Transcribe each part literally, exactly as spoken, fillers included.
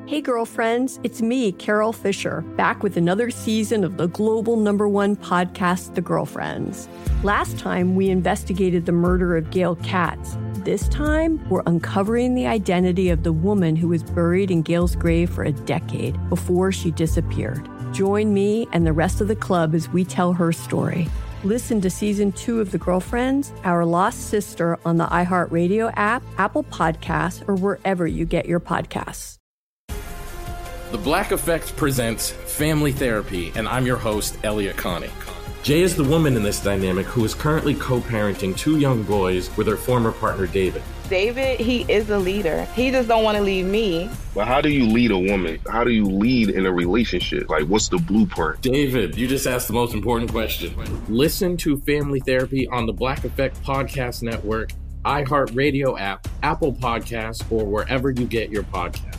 Hey girlfriends, it's me, Carol Fisher, back with another season of the global number one podcast, The Girlfriends. Last time, we investigated the murder of Gail Katz. This time, we're uncovering the identity of the woman who was buried in Gail's grave for a decade before she disappeared. Join me and the rest of the club as we tell her story. Listen to season two of The Girlfriends, Our Lost Sister on the iHeartRadio app, Apple Podcasts, or wherever you get your podcasts. The Black Effect presents Family Therapy, and I'm your host, Elliot Connie. Jay is the woman in this dynamic who is currently co-parenting two young boys with her former partner, David. David, he is a leader. He just don't want to leave me. But how do you lead a woman? How do you lead in a relationship? Like, what's the blueprint? David, you just asked the most important question. Listen to Family Therapy on the Black Effect Podcast Network, iHeartRadio app, Apple Podcasts, or wherever you get your podcasts.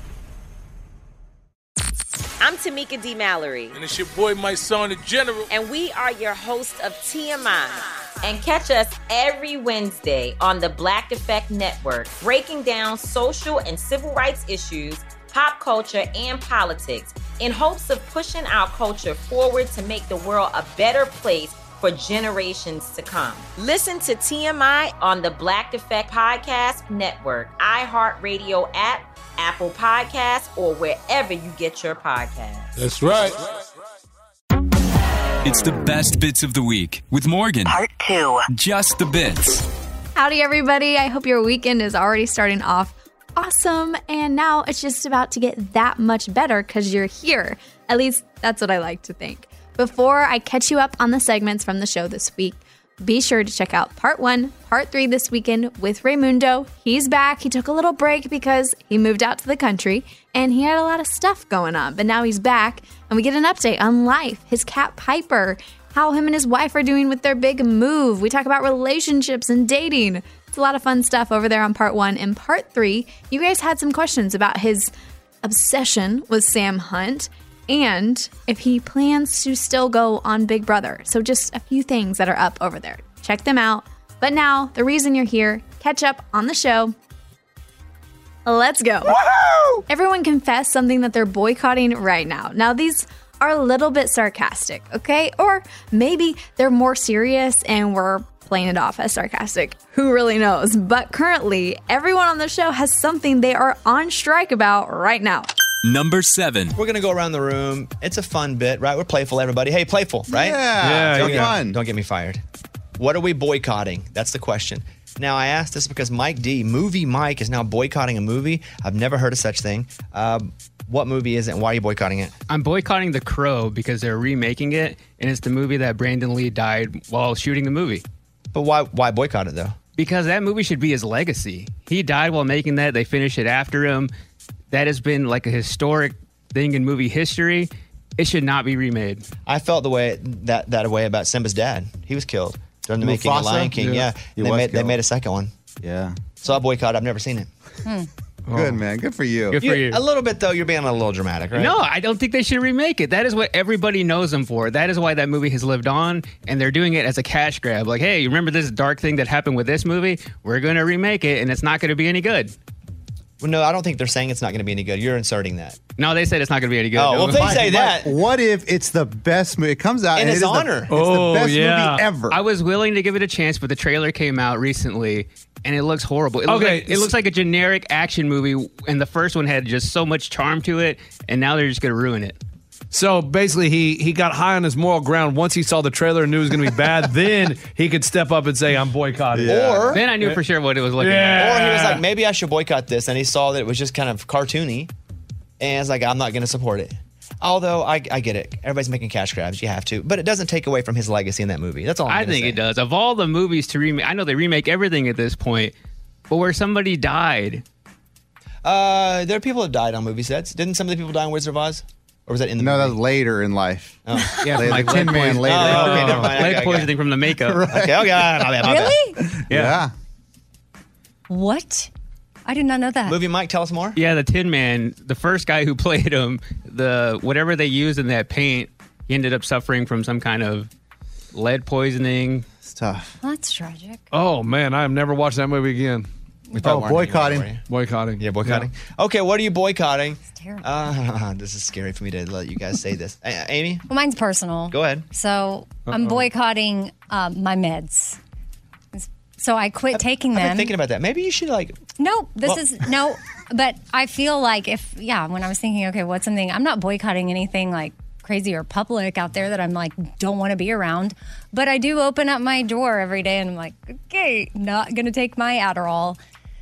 I'm Tamika D. Mallory. And it's your boy, my son, the General. And we are your hosts of T M I. And catch us every Wednesday on the Black Effect Network, breaking down social and civil rights issues, pop culture, and politics in hopes of pushing our culture forward to make the world a better place for generations to come. Listen to T M I on the Black Effect Podcast Network, iHeartRadio app, Apple Podcasts, or wherever you get your podcasts. That's right. It's the best bits of the week with Morgan. Part two. Just the bits. Howdy, everybody. I hope your weekend is already starting off awesome. And now it's just about to get that much better because you're here. At least that's what I like to think. Before I catch you up on the segments from the show this week, be sure to check out part one, part three this weekend with Raymundo. He's back. He took a little break because he moved out to the country and he had a lot of stuff going on. But now he's back and we get an update on life, his cat Piper, how him and his wife are doing with their big move. We talk about relationships and dating. It's a lot of fun stuff over there on part one. And part three, you guys had some questions about his obsession with Sam Hunt and if he plans to still go on Big Brother. So just a few things that are up over there. Check them out. But now, the reason you're here, catch up on the show. Let's go. Woo-hoo! Everyone confess something that they're boycotting right now. Now, these are a little bit sarcastic, okay? Or maybe they're more serious and we're playing it off as sarcastic. Who really knows? But currently, everyone on the show has something they are on strike about right now. Number seven. We're going to go around the room. It's a fun bit, right? We're playful, everybody. Hey, playful, right? Yeah, yeah, don't yeah. Get, fun. Don't get me fired. What are we boycotting? That's the question. Now, I asked this because Mike D, Movie Mike, is now boycotting a movie. I've never heard of such thing. Um, what movie is it and why are you boycotting it? I'm boycotting The Crow because they're remaking it, and it's the movie that Brandon Lee died while shooting the movie. But why, why boycott it, though? Because that movie should be his legacy. He died while making that. They finished it after him. That has been like a historic thing in movie history. It should not be remade. I felt the way that that way about Simba's dad. He was killed during the making of Lion King. Yeah, He they was made they killed. made a second one. Yeah. So I boycott. I've never seen it. Hmm. Good, man. Good for you. Good for you. A little bit though. You're being a little dramatic, right? No, I don't think they should remake it. That is what everybody knows them for. That is why that movie has lived on, and they're doing it as a cash grab. Like, hey, you remember this dark thing that happened with this movie? We're going to remake it, and it's not going to be any good. Well, no, I don't think they're saying it's not going to be any good. You're inserting that. No, they said it's not going to be any good. Oh, well, if they say that. What if it's the best movie? It comes out In and his it is honor. The, it's Oh, the best yeah. movie ever. I was willing to give it a chance, but the trailer came out recently, and it looks horrible. It looks, Okay, like, it looks like a generic action movie, and the first one had just so much charm to it, and now they're just going to ruin it. So basically, he he got high on his moral ground. Once he saw the trailer and knew it was going to be bad, then he could step up and say, I'm boycotting. Yeah. Or Then I knew for sure what it was looking Yeah. at. Or he was like, maybe I should boycott this. And he saw that it was just kind of cartoony. And it's like, I'm not going to support it. Although, I, I get it. Everybody's making cash grabs. You have to. But it doesn't take away from his legacy in that movie. That's all I'm I gonna think say. it does. Of all the movies to remake, I know they remake everything at this point, but where somebody died. Uh, there are people that died on movie sets. Didn't some of the people die in Wizard of Oz? Or was that in the no, movie? that was later in life. Oh. Yeah, Later, like Tin lead Man poisoning. later. Oh, okay, never mind. Lead Okay, okay. poisoning from the makeup. Okay, okay. My bad, my bad. Really? Yeah. What? I did not know that. Movie Mike, tell us more. Yeah, the Tin Man, the first guy who played him, the whatever they used in that paint, he ended up suffering from some kind of lead poisoning. It's tough. That's tragic. Oh, man, I have never watched that movie again. We probably Oh, weren't thinking about it, boycotting. were you? Boycotting. Yeah, boycotting. Okay, what are you boycotting? terrible. Uh, this is scary for me to let you guys say this. A- Amy? Well, mine's personal. Go ahead. So I'm Uh-oh. boycotting um, my meds. So I quit taking I've them. been thinking about that. Maybe you should like. No, this Well- is no. But I feel like if yeah, when I was thinking, okay, what's something? I'm not boycotting anything like crazy or public out there that I'm like don't want to be around. But I do open up my door every day and I'm like, okay, not gonna take my Adderall.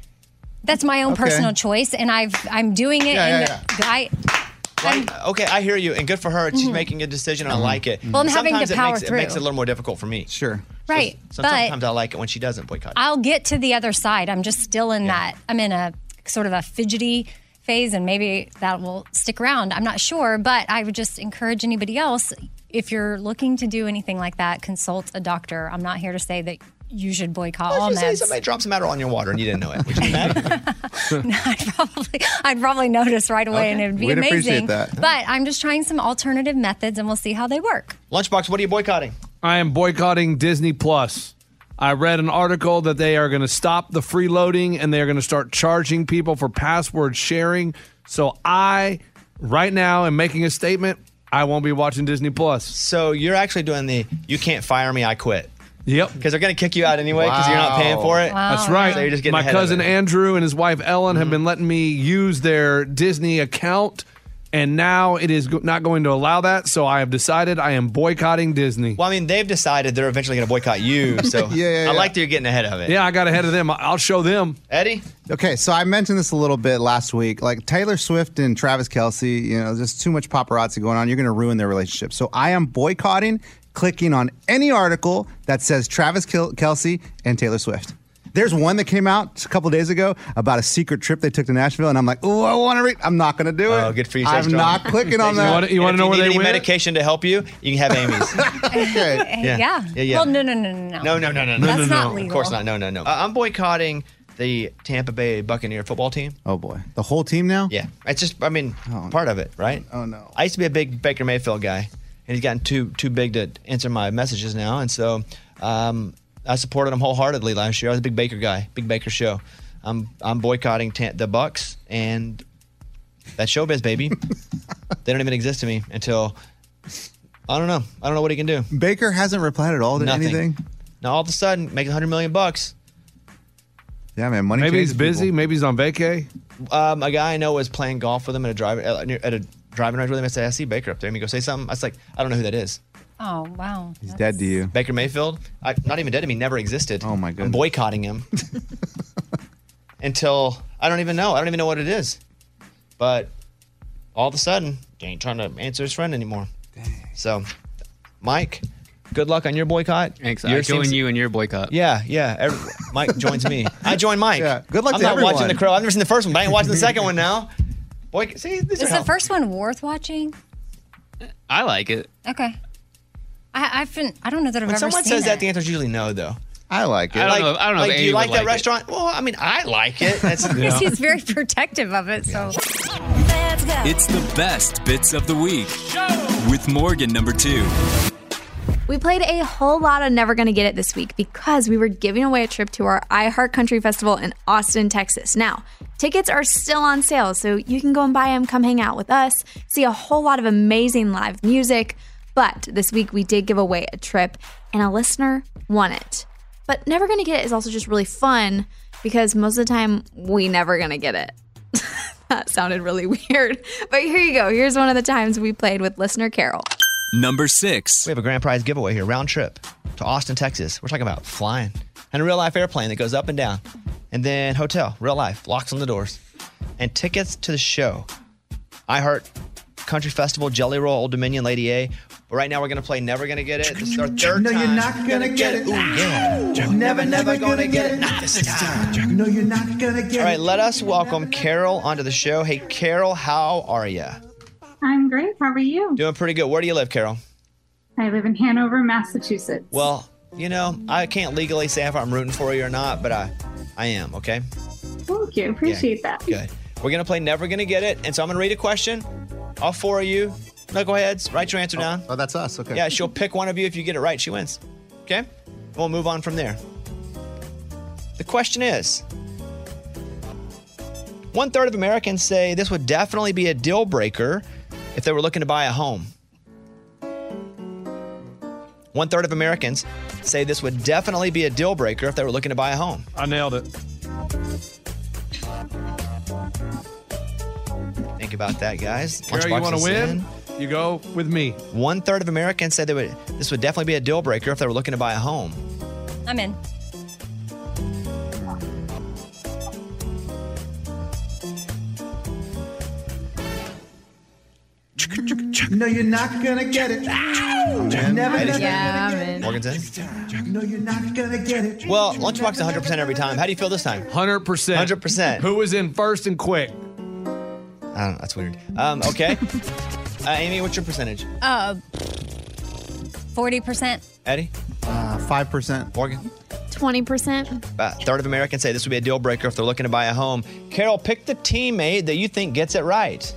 That's my own Okay. personal choice, and I've I'm doing it. Yeah, and yeah, I. Right. Okay, I hear you, and good for her. She's Mhm. making a decision. And I like it. Well, I'm having to Sometimes it power makes, It through. makes it a little more difficult for me. Sure. Right, So but sometimes I like it when she doesn't boycott. I'll get to the other side. I'm just still in that. I'm in a sort of a fidgety phase, and maybe that will stick around. I'm not sure, but I would just encourage anybody else, if you're looking to do anything like that, consult a doctor. I'm not here to say that you should boycott all Let's just say meds. somebody dropped some Adderall in your water and you didn't know it. Would you be mad? I'd probably, I'd probably notice right away, Okay. and it'd be We'd appreciate amazing. that. But I'm just trying some alternative methods, and we'll see how they work. Lunchbox, what are you boycotting? I am boycotting Disney Plus. I read an article that they are going to stop the freeloading and they are going to start charging people for password sharing. So I, right now, am making a statement. I won't be watching Disney Plus. So you're actually doing the "you can't fire me, I quit." Yep. Because they're going to kick you out anyway because you're not paying for it. That's right. So you're just getting My ahead cousin of it. Andrew and his wife Ellen have been letting me use their Disney account, and now it is go- not going to allow that. So I have decided I am boycotting Disney. Well, I mean, they've decided they're eventually going to boycott you. So Yeah, yeah, I yeah. like that you're getting ahead of it. Yeah, I got ahead of them. I'll show them. Eddie? Okay, so I mentioned this a little bit last week. Like Taylor Swift and Travis Kelce, you know, there's too much paparazzi going on. You're going to ruin their relationship. So I am boycotting clicking on any article that says Travis Kel- Kelce and Taylor Swift. There's one that came out a couple days ago about a secret trip they took to Nashville, and I'm like, oh, I want to read. I'm not going to do it. Oh, good for you. Stay I'm strong. not clicking on that. You wanna- you wanna If know where need they any went? medication to help you, you can have Amy's. Okay. Yeah. Yeah. Yeah, yeah. Well, no, no, no, no, no. No, no, no, no, no. That's no, no, not no. legal. Of course not. No, no, no. Uh, I'm boycotting the Tampa Bay Buccaneer football team. Oh, boy. The whole team now? Yeah. It's just, I mean, part of it, right? Oh, no. I used to be a big Baker Mayfield guy, and he's gotten too too big to answer my messages now. And so um, I supported him wholeheartedly last year. I was a big Baker guy, big Baker show. I'm I'm boycotting ta- the Bucks, and that showbiz, baby. They don't even exist to me until, I don't know. I don't know what he can do. Baker hasn't replied at all to Nothing. anything. Now all of a sudden, making one hundred million bucks. Yeah, man. Money Maybe he's changes busy. people. Maybe he's on vacay. Um, a guy I know was playing golf with him at a drive uh, near- at a driving range with him. I said, I see Baker up there. Let me go say something. I was like, I don't know who that is. Oh, wow. He's dead to you. Baker Mayfield? I, not even dead to me. Never existed. Oh, my I'm goodness. boycotting him until I don't even know. I don't even know what it is. But all of a sudden, he ain't trying to answer his friend anymore. So, Mike, good luck on your boycott. Thanks. I Yours join seems- you in your boycott. Yeah, yeah. Every, Mike joins me. I join Mike. Yeah, good luck I'm to not watching everyone. The Crow. I've never seen the first one, but I ain't watching the second one now. Boy, see, these Is are the how- first one worth watching? I like it. Okay. I, I've been, I don't know that I've When ever someone seen says it. that, the answer is usually no, though. I like it. I don't like, know. I don't know. Like, if do you Amy like would that it. restaurant? Well, I mean, I like it. That's, Because he's very protective of it. So It's the best bits of the week with Morgan number two. We played a whole lot of Never Gonna Get It this week because we were giving away a trip to our iHeart Country Festival in Austin, Texas. Now, tickets are still on sale, so you can go and buy them, come hang out with us, see a whole lot of amazing live music. But this week we did give away a trip, and a listener won it. But Never Gonna Get It is also just really fun because most of the time we never gonna get it. That sounded really weird. But here you go. Here's one of the times we played with listener Carol. Number six. we have a grand prize giveaway here, round trip to Austin, Texas. We're talking about flying. And a real life airplane that goes up and down. And then hotel, real life, locks on the doors. And tickets to the show. iHeart Country Festival, Jelly Roll, Old Dominion, Lady A. But right now we're going to play Never Gonna Get It. This is our third No, time. you're not gonna get it. Ooh, yeah. Never, never gonna get it. Not this time. No, you're not gonna get it. All right, let us welcome Carol onto the show. Hey, Carol, how are you? I'm great. How are you? Doing pretty good. Where do you live, Carol? I live in Hanover, Massachusetts. Well, you know, I can't legally say if I'm rooting for you or not, but I, I am, okay? Thank you. Appreciate that. Good. We're going to play Never Gonna Get It. And so I'm going to read a question. All four of you, no, go ahead. Write your answer down. Oh, that's us. Okay. Yeah, she'll pick one of you. If you get it right, she wins. Okay? We'll move on from there. The question is, One third of Americans say this would definitely be a deal breaker if they were looking to buy a home. One third of Americans say this would definitely be a deal breaker if they were looking to buy a home. I nailed it. Think about that, guys. Carol, you Lunchbox want to is win? in. You go with me. One third of Americans say they would, this would definitely be a deal breaker if they were looking to buy a home. I'm in. No, you're not gonna get it. You're never gonna Yeah, I'm in. Morgan's in. No, you're not gonna get it. Well, Lunchbox is one hundred percent every time. How do you feel this time? one hundred percent. one hundred percent. Who was in first and quick? I don't know. That's weird. Um, okay. uh, Amy, what's your percentage? Uh, forty percent. Eddie? Uh, five percent. Morgan? twenty percent. About a third of Americans say this would be a deal breaker if they're looking to buy a home. Carol, pick the teammate that you think gets it right.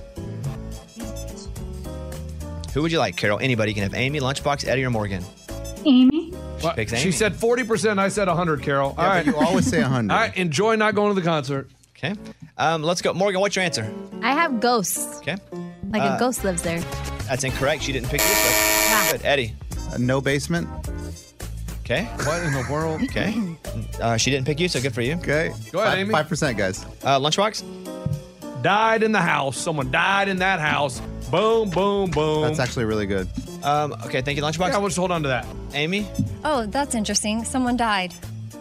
Who would you like, Carol? Anybody. You can have Amy, Lunchbox, Eddie, or Morgan. Amy. She picks Amy. She said forty percent. I said one hundred, Carol. Yeah, All but right. you always say one hundred. All right. Enjoy not going to the concert. Okay. Um, let's go. Morgan, what's your answer? I have ghosts. Okay. Like Uh, a ghost lives there. That's incorrect. She didn't pick this one. Good. Eddie. Uh, no basement. Okay. What in the world? Okay. Uh, she didn't pick you, so good for you. Okay. Go ahead, Amy. Five percent, guys. Uh, Lunchbox? Died in the house. Someone died in that house. Boom, boom, boom. That's actually really good. Um, okay, thank you, Lunchbox. Yeah, we'll just hold on to that. Amy? Oh, that's interesting. Someone died.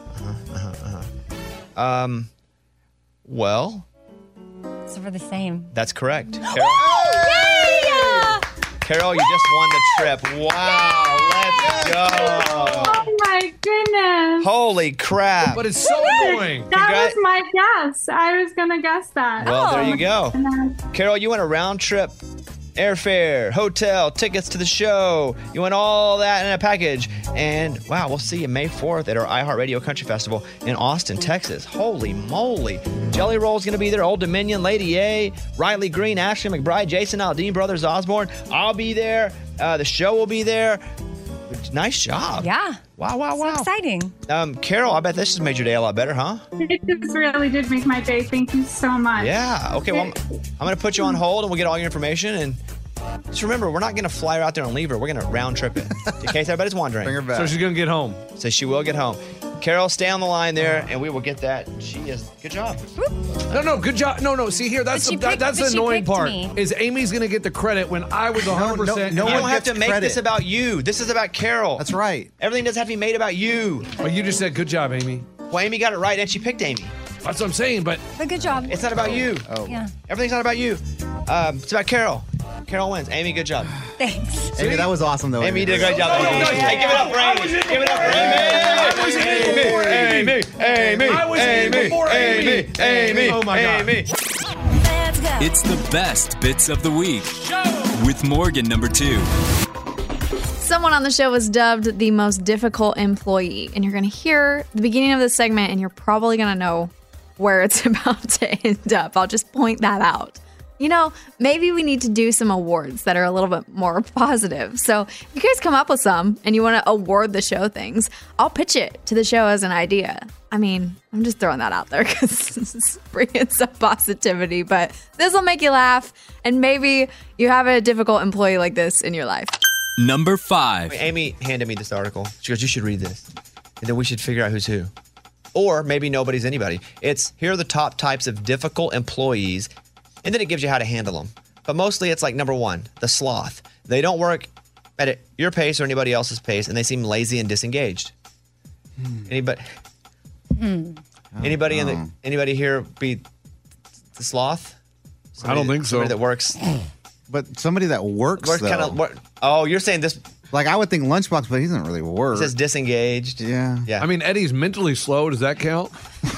Um, well, So we're the same. that's correct. Carol, Carol, you just won the trip. Wow, let's go. Oh my goodness. Holy crap. But it's so annoying. That Congra- was my guess. I was gonna guess that. Well, there you go. And then- Carol, you went a round trip airfare, hotel, tickets to the show. You want all that in a package. And wow, we'll see you May fourth at our iHeartRadio Country Festival in Austin, Texas. Holy moly. Jelly Roll's going to be there. Old Dominion, Lady A, Riley Green, Ashley McBride, Jason Aldean, Brothers Osborne. I'll be there. Uh, the show will be there. Nice job. Yeah. Wow, wow, wow. So exciting. Um, Carol, I bet this has made your day a lot better, huh? It just really did make my day. Thank you so much. Yeah. Okay. Well, I'm, I'm going to put you on hold and we'll get all your information. And just remember, we're not going to fly her out there and leave her. We're going to round trip it in case everybody's wondering. Bring her back. So she's going to get home. So she will get home. Carol, stay on the line there and we will get that. She is. Good job. No, no, good job. No, no. See here, that's But she the, that, picked- that's but the she annoying picked part. me. Is Amy's going to get the credit when I was one hundred percent. No, no you one don't have gets to make credit. this about you. This is about Carol. That's right. Everything doesn't have to be made about you. Well, you just said good job, Amy. Well, Amy got it right and she picked Amy. That's what I'm saying. But But good job. It's not about you. Oh. Yeah. Everything's not about you. Um, it's about Carol. Carol wins. Amy, good job. Thanks. Amy, that was awesome, though. Amy, you did a great job. Oh, Amy. Hey, give it up for Amy. Give it up for Amy. Amy. Amy. Amy. I was in before Amy. Amy. Amy. Oh, my God. Amy. It's the best bits of the week with Morgan number two. Someone on the show was dubbed the most difficult employee, and you're going to hear the beginning of this segment, and you're probably going to know where it's about to end up. I'll just point that out. You know, maybe we need to do some awards that are a little bit more positive. So if you guys come up with some and you want to award the show things, I'll pitch it to the show as an idea. I mean, I'm just throwing that out there because it's bringing some positivity, but this will make you laugh, and maybe you have a difficult employee like this in your life. Number five. Amy handed me this article. She goes, you should read this. And then we should figure out who's who. Or maybe nobody's anybody. It's here are the top types of difficult employees. And then it gives you how to handle them. But mostly it's like number one, the sloth. They don't work at your pace or anybody else's pace, and they seem lazy and disengaged. Hmm. Anybody? Hmm. Anybody in the anybody here be the sloth? Somebody, I don't think so. Somebody that works. But somebody that works, Works though. kind of. Work, oh, you're saying this? Like, I would think Lunchbox, but he doesn't really work. It says disengaged. Yeah. Yeah. I mean, Eddie's mentally slow. Does that count?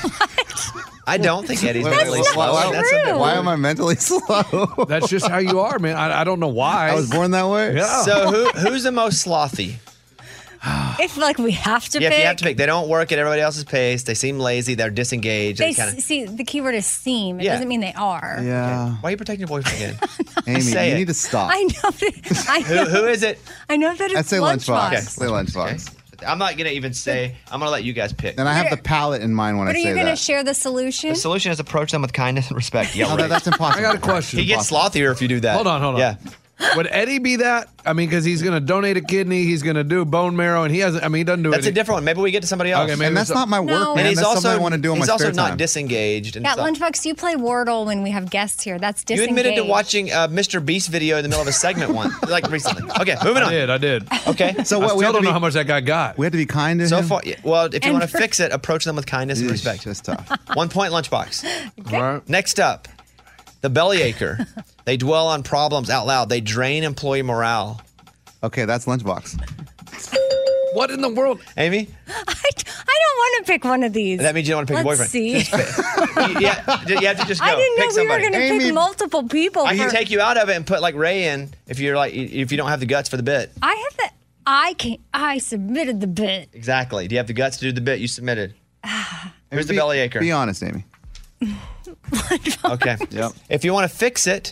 I don't think Eddie's That's mentally not slow. true. That's a- Why am I mentally slow? That's just how you are, man. I, I don't know why. I was born that way. Yeah. So who who's the most slothy? If like we have to yeah, pick. if you have to pick, they don't work at everybody else's pace. They seem lazy. They're disengaged. They They kind of. s- see the keyword is seem. It Yeah. doesn't mean they are. Yeah. Why are you protecting your boyfriend again? Amy, say you it. need to stop. I know that. I who, know, who is it? I know that I'd it's say Lunchbox. lunchbox. Say Lunchbox. Put I'm not gonna even say. I'm gonna let you guys pick. And I have the palette in mind when But I are say you going to that. share the solution? The solution is approach them with kindness and respect. Yeah, Oh, that- that's impossible. I got a question. He gets slothier if you do that. Hold on, hold on. Yeah. Would Eddie be that? I mean, because he's going to donate a kidney, he's going to do bone marrow, and he hasn't. I mean, he doesn't do it. That's a different one. Maybe we get to somebody else. Okay, maybe And that's so- not my work, No. man. And he's That's something also I want to do in he's my also spare not time. disengaged. And Yeah, stuff. Lunchbox, you play Wordle when we have guests here. That's You disengaged. admitted to watching uh, Mister Beast video in the middle of a segment one, like recently. Okay, moving I on. did, I did. Okay. So I what? still We have to don't be, know how much that guy got. we have to be kind to So him. far, yeah, well, if you And want to for- fix it, approach them with kindness and respect. That's tough. One point, Lunchbox. All right. Next up, the Bellyacher. They dwell on problems out loud. They drain employee morale. Okay, that's Lunchbox. What in the world? Amy, I, I don't want to pick one of these. that means you don't want to pick Let's your boyfriend. see. You, yeah, you have to just go. I didn't know pick we somebody. were going to Amy- pick multiple people. I can for- take you out of it and put like Ray in if you're like if you don't have the guts for the bit. I have the. I can. I submitted the bit. Exactly. Do you have the guts to do the bit you submitted? Here's the Be- Bellyacher. Be honest, Amy. Okay. Yep. If you want to fix it,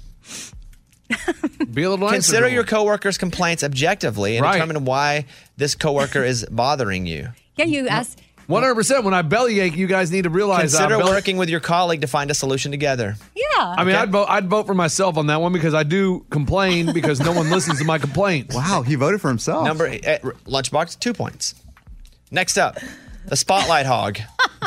Be a little nicer consider to your him. coworker's complaints objectively and Right. determine why this coworker is bothering you. Yeah, you asked. one hundred percent. When I bellyache, you guys need to realize Consider I belly- working with your colleague to find a solution together. Yeah. I mean, I'd vote. I'd vote for myself on that one because I do complain because no one listens to my complaints. Wow, he voted for himself. Number uh, Lunchbox, two points. Next up, the Spotlight Hog.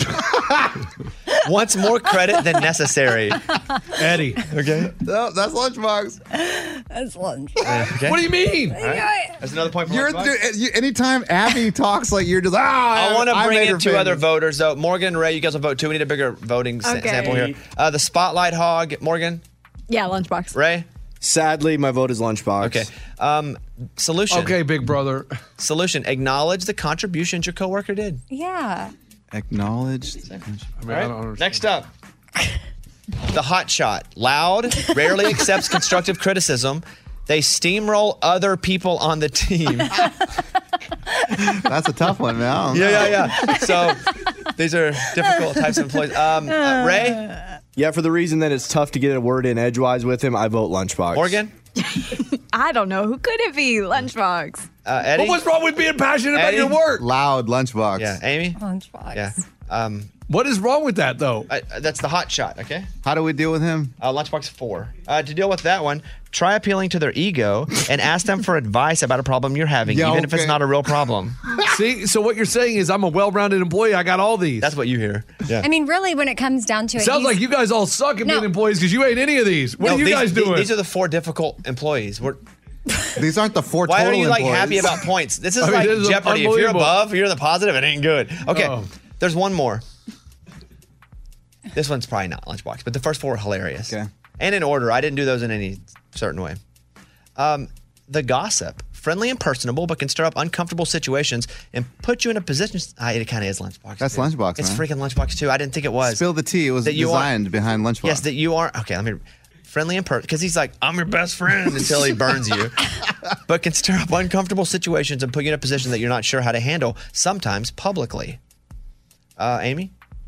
Wants more credit than necessary. Eddie. Okay. No, that's Lunchbox. That's lunch. Okay. What do you mean? That's another point for You're, Lunchbox. dude, you, anytime Abby talks like you're just, ah, I want to bring made her in two famous. other voters, though. Morgan and Ray, you guys will vote too. We need a bigger voting sa- Okay. sample here. Uh, the Spotlight Hog, Morgan, Yeah, Lunchbox. Ray. Sadly, my vote is Lunchbox. Okay. Um, solution. Okay, big brother. Solution. Acknowledge the contributions your coworker did. Yeah. Acknowledged. I mean, All I right. don't understand. Next up, the hot shot. Loud, rarely accepts constructive criticism. They steamroll other people on the team. That's a tough one, man. I don't Yeah, know. yeah, yeah. So these are difficult types of employees. Um, uh, Ray, Yeah, for the reason that it's tough to get a word in edgewise with him, I vote Lunchbox. Morgan, I don't know. Who could it be? Lunchbox. uh, Eddie. But what's wrong with being passionate about Eddie? your work? Loud Lunchbox. Yeah, Amy. Lunchbox. Yeah. Um, What is wrong with that, though? uh, that's the hot shot. Okay. How do we deal with him? Uh, Lunchbox four. Uh, to deal with that one, try appealing to their ego and ask them for advice about a problem you're having, Yeah, even if it's okay. not a real problem. See, so what you're saying is I'm a well-rounded employee. I got all these. That's what you hear. Yeah. I mean, really, when it comes down to it, Sounds he's- like you guys all suck at No. being employees because you ain't any of these. What No, are you these, guys the- doing? These are the four difficult employees. We're, These aren't the four why total are you like employees. happy about points? This is I mean, like this is Jeopardy. If you're unbelievable. above, you're in the positive. It ain't good. Okay. Oh. There's one more. This one's probably not Lunchbox, but the first four are hilarious. Okay. And in order. I didn't do those in any certain way. Um, the gossip. Friendly and personable, but can stir up uncomfortable situations and put you in a position. Ah, it kind of is Lunchbox. That's too. Lunchbox, It's man. freaking Lunchbox too. I didn't think it was. Spill the tea. It was That you designed behind Lunchbox. Yes, that you are. Okay, let me. Friendly and personal, because he's like, I'm your best friend until he burns you. But can stir up uncomfortable situations and put you in a position that you're not sure how to handle, sometimes publicly. Uh, Amy?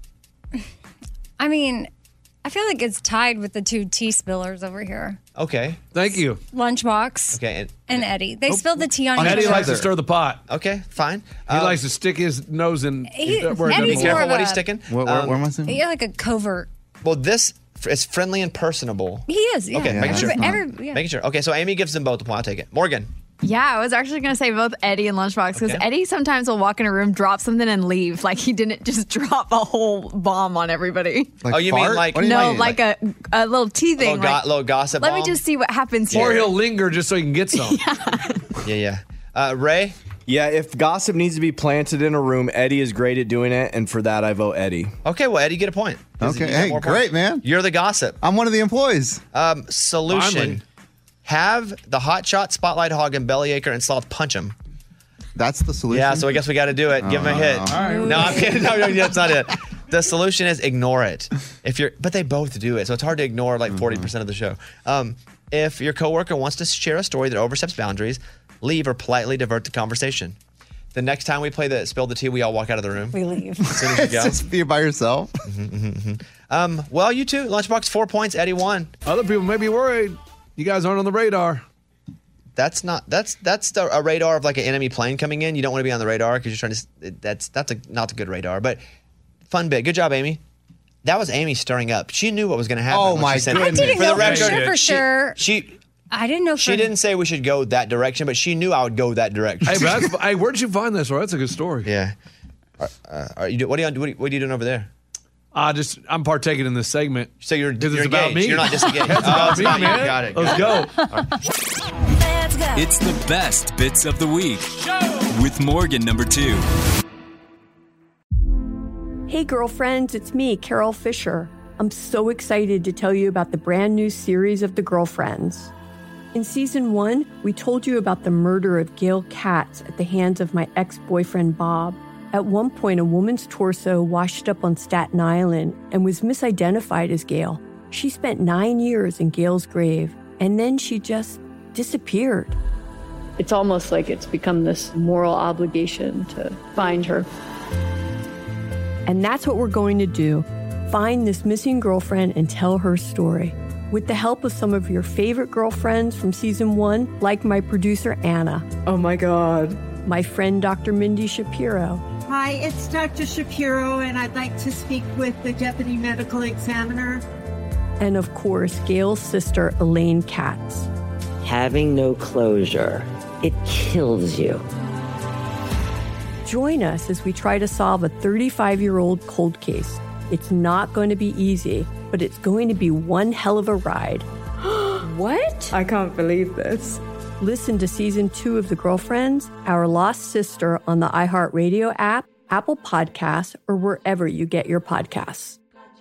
I mean, I feel like it's tied with the two tea spillers over here. Okay. Thank you. Lunchbox Okay. And, and Eddie. They spilled the tea on each Eddie other. likes to stir the pot. okay, fine. He Um, likes to stick his nose in. He- where it doesn't Eddie's Be belong. careful more what of he's a- sticking. Where, where, Um, where am I saying? Yeah, like a covert. Well, this f- is friendly and personable. He is. Yeah. Okay, making sure. Every- every- yeah. Making sure. Okay, so Amy gives them both the point. I'll take it. Morgan. Yeah, I was actually going to say both Eddie and Lunchbox because Okay. Eddie sometimes will walk in a room, drop something, and leave. Like he didn't just drop a whole bomb on everybody. Like Oh, you mean fart? like- What do you No, mean? like a, a little tea Little, thing. go- like, little gossip let me bomb? just see what happens Or here. he'll linger just so he can get some. Yeah, yeah. Uh, Ray? Yeah, if gossip needs to be planted in a room, Eddie is great at doing it, and for that, I vote Eddie. Okay, well, Eddie, get a point. 'Cause Okay, you got hey, more great, points. man. You're the gossip. I'm one of the employees. Um, solution. Finally. Have the hot shot, Spotlight Hog, and Bellyacher installed. Punch him. That's the solution. Yeah, so I guess we got to do it. Give him a hit. No, I'm kidding. No, no, that's not it. The solution is ignore it. If you're, but they both do it, so it's hard to ignore like forty percent of the show. Um, if your coworker wants to share a story that oversteps boundaries, leave or politely divert the conversation. The next time we play the spill the tea, we all walk out of the room. We leave. As soon as you It's go. just be by yourself. Um, well, you two, Lunchbox four points, Eddie one. Other people may be worried. You guys aren't on the radar. That's not that's that's the, a radar of like an enemy plane coming in. You don't want to be on the radar because you're trying to. That's that's a, not a good radar. But fun bit. Good job, Amy. That was Amy stirring up. She knew what was going to happen. Oh when my she said, goodness! I didn't For know the record, for sure. For she, sure. She. I didn't know. She for, didn't say we should go that direction, but she knew I would go that direction. Hey, but that's, hey, where'd you find this? Or that's a good story. Yeah. Uh, uh, are you do, what are you what are you, what are you doing over there? I uh, just I'm partaking in this segment. So you're because you're it's about engaged. me. You're not disengaged. It's about Oh, it's me, about you. man. Got it. Let's got go. it. It's the best bits of the week with Morgan number two. Hey, girlfriends, it's me, Carol Fisher. I'm so excited to tell you about the brand new series of The Girlfriends. In season one, we told you about the murder of Gail Katz at the hands of my ex-boyfriend, Bob. At one point, a woman's torso washed up on Staten Island and was misidentified as Gail. She spent nine years in Gail's grave, and then she just disappeared. It's almost like it's become this moral obligation to find her. And that's what we're going to do. Find this missing girlfriend and tell her story. With the help of some of your favorite girlfriends from season one, like my producer, Anna. Oh my God. My friend, Doctor Mindy Shapiro. Hi, it's Doctor Shapiro, and I'd like to speak with the Deputy Medical Examiner. And of course, Gail's sister, Elaine Katz. Having no closure, it kills you. Join us as we try to solve a thirty-five-year-old cold case. It's not going to be easy, but it's going to be one hell of a ride. What? I can't believe this. Listen to season two of The Girlfriends, Our Lost Sister on the iHeartRadio app, Apple Podcasts, or wherever you get your podcasts.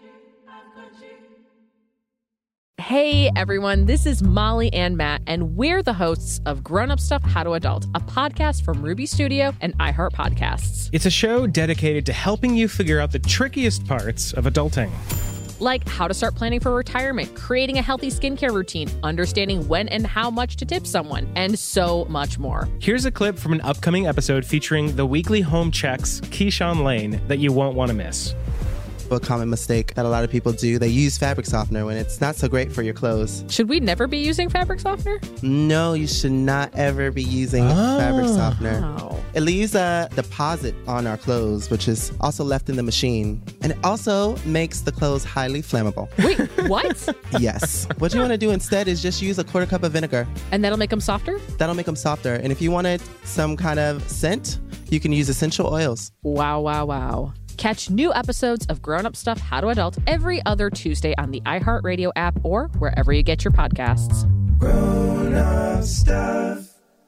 Hey everyone, this is Molly and Matt, and we're the hosts of Grown Up Stuff How to Adult, a podcast from Ruby Studio and iHeart Podcasts. It's a show dedicated to helping you figure out the trickiest parts of adulting. Like how to start planning for retirement, creating a healthy skincare routine, understanding when and how much to tip someone, and so much more. Here's a clip from an upcoming episode featuring the weekly home checks, Keyshawn Lane, that you won't want to miss. A common mistake that a lot of people do. They use fabric softener when it's not so great for your clothes. Should we never be using fabric softener? No, you should not ever be using Oh. fabric softener. It leaves a deposit on our clothes, which is also left in the machine. And it also makes the clothes highly flammable. Wait, what? Yes. What you want to do instead is just use a quarter cup of vinegar. And that'll make them softer? That'll make them softer. And if you wanted some kind of scent, you can use essential oils. Wow, wow, wow. Catch new episodes of Grown Up Stuff How to Adult every other Tuesday on the iHeartRadio app or wherever you get your podcasts. Grown Up Stuff.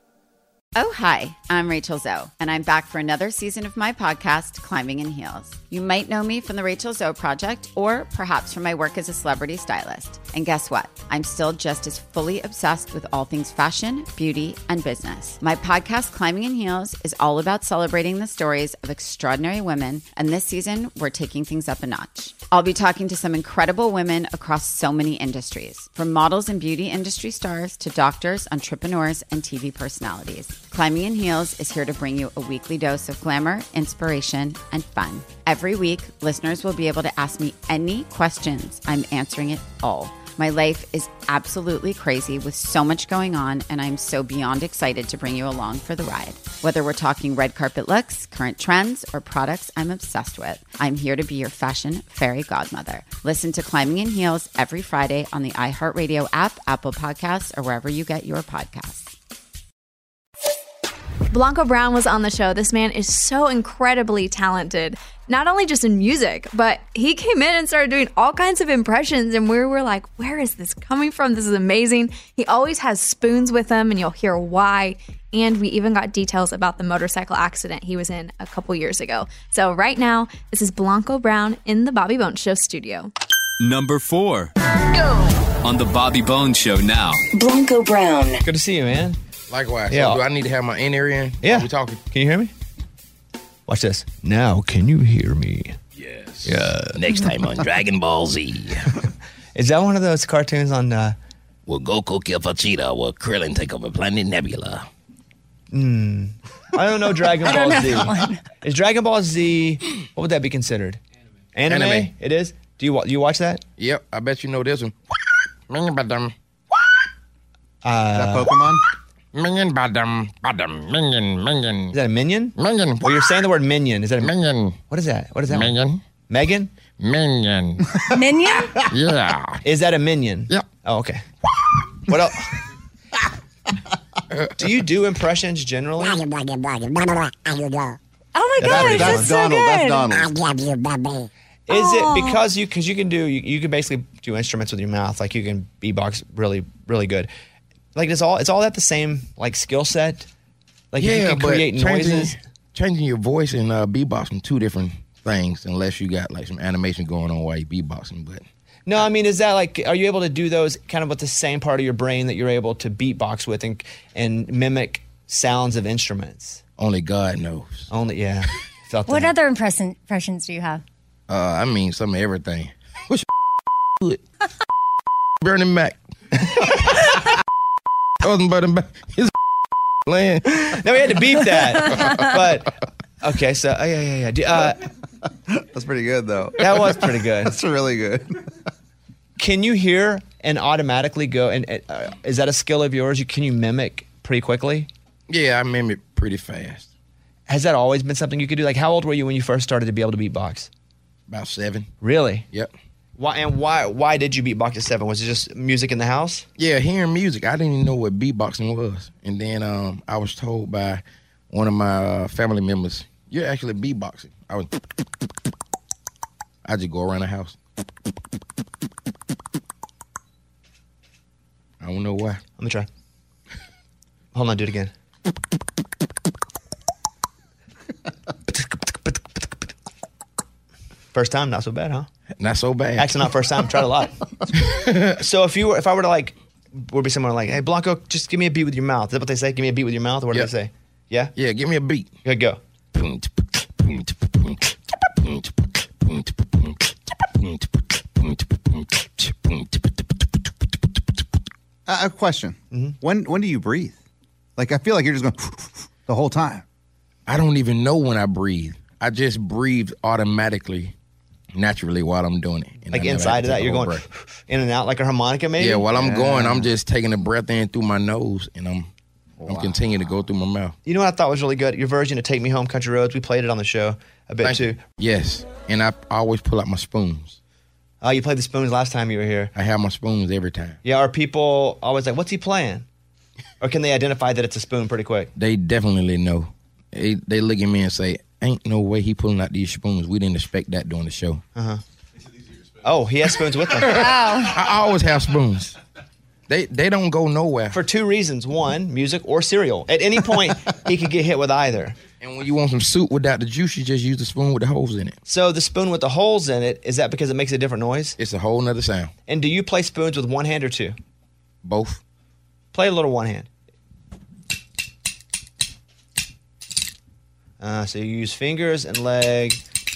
Oh, hi, I'm Rachel Zoe, and I'm back for another season of my podcast, Climbing in Heels. You might know me from the Rachel Zoe Project, or perhaps from my work as a celebrity stylist. And guess what? I'm still just as fully obsessed with all things fashion, beauty, and business. My podcast, Climbing in Heels, is all about celebrating the stories of extraordinary women, and this season, we're taking things up a notch. I'll be talking to some incredible women across so many industries, from models and beauty industry stars to doctors, entrepreneurs, and T V personalities. Climbing in Heels is here to bring you a weekly dose of glamour, inspiration, and fun. Every week, listeners will be able to ask me any questions. I'm answering it all. My life is absolutely crazy with so much going on, and I'm so beyond excited to bring you along for the ride. Whether we're talking red carpet looks, current trends, or products I'm obsessed with, I'm here to be your fashion fairy godmother. Listen to Climbing in Heels every Friday on the iHeartRadio app, Apple Podcasts, or wherever you get your podcasts. Blanco Brown was on the show. This man is so incredibly talented, not only just in music, but he came in and started doing all kinds of impressions, and we were like, where is this coming from? This is amazing. He always has spoons with him, and you'll hear why. And we even got details about the motorcycle accident he was in a couple years ago. So right now, this is Blanco Brown in the Bobby Bones Show studio. Number four. On the Bobby Bones Show now. Blanco Brown. Good to see you, man. Likewise. Yeah. So do I need to have my in-ear in? Yeah. Are we talking? Can you hear me? Watch this. Now, can you hear me? Yes. Yeah. Next time on Dragon Ball Z. Is that one of those cartoons on... Uh, Will Goku kill Vegeta? Will Krillin take over Planet Nebula? Hmm. I don't know Dragon I Ball don't know Z. that one. Is Dragon Ball Z... What would that be considered? Anime. Anime. Anime. It is? Do you, wa- do you watch that? Yep. I bet you know this one. Uh, Is that Pokemon? Minion, badum, badum, minion, minion. Is that a minion? Minion. Well, you're saying the word minion. Is that a minion? What is that? What is that? Minion. Megan? Minion. Minion? Yeah. Is that a minion? Yep. Oh, okay. What else? Do you do impressions generally? Oh my That's gosh, pretty that's fun. so good. Is Oh. it because you because you can do you, you can basically do instruments with your mouth, like you can beatbox really really good. Like it's all it's all that the same like skill set. Like if you yeah, can but create changing, noises. changing your voice and uh, beatboxing two different things, unless you got like some animation going on while you beatboxing. But No, I mean, is that like, are you able to do those kind of with the same part of your brain that you're able to beatbox with and, and mimic sounds of instruments? Only God knows. Only, yeah. Felt What that. other impression, impressions do you have? Uh, I mean, some of everything. What's good? Bernie Mac. Wasn't Bernie Mac. His land. No, we had to beep that. But, okay, so, oh, yeah, yeah, yeah. Do- Uh, That's pretty good, though. That was pretty good. That's really good. Can you hear and automatically go, and uh, is that a skill of yours? You Can you mimic pretty quickly? Yeah, I mimic pretty fast. Has that always been something you could do? Like, how old were you when you first started to be able to beatbox? About seven. Really? Yep. Why and why why did you beatbox at seven? Was it just music in the house? Yeah, hearing music. I didn't even know what beatboxing was. And then um, I was told by one of my uh, family members, you're actually beatboxing. I was, I just go around the house. I don't know why. Let me try. Hold on, do it again. First time, not so bad, huh? Not so bad. Actually, not first time. Tried a lot. So if you were, if I were to like, would be someone like, hey Blanco, just give me a beat with your mouth. Is that what they say? Give me a beat with your mouth, or what do Yep. they say? Yeah. Yeah, give me a beat. Good, go. Uh, a question. When when do you breathe? Like, I feel like you're just going the whole time. I don't even know when I breathe. I just breathe automatically, naturally while I'm doing it. And Like I never have inside to of that, take a you're whole going breath. in and out like a harmonica, maybe? Yeah, while I'm Yeah. going, I'm just taking a breath in through my nose, and I'm I'm continuing to go through my mouth. You know what I thought was really good? Your version of Take Me Home, Country Roads. We played it on the show a bit Thank too. you. Yes, and I always pull out my spoons. Oh, you played the spoons last time you were here. I have my spoons every time. Yeah, are people always like, what's he playing? Or can they identify that it's a spoon pretty quick? They definitely know. They they look at me and say, "Ain't no way he pulling out these spoons. We didn't expect that during the show." Uh-huh. Oh, he has spoons with him. I always have spoons. They they don't go nowhere. For two reasons. One, music or cereal. At any point, he could get hit with either. And when you want some soup without the juice, you just use the spoon with the holes in it. So the spoon with the holes in it, is that because it makes a different noise? It's a whole nother sound. And do you play spoons with one hand or two? Both. Play a little one hand. Uh, so you use fingers and leg.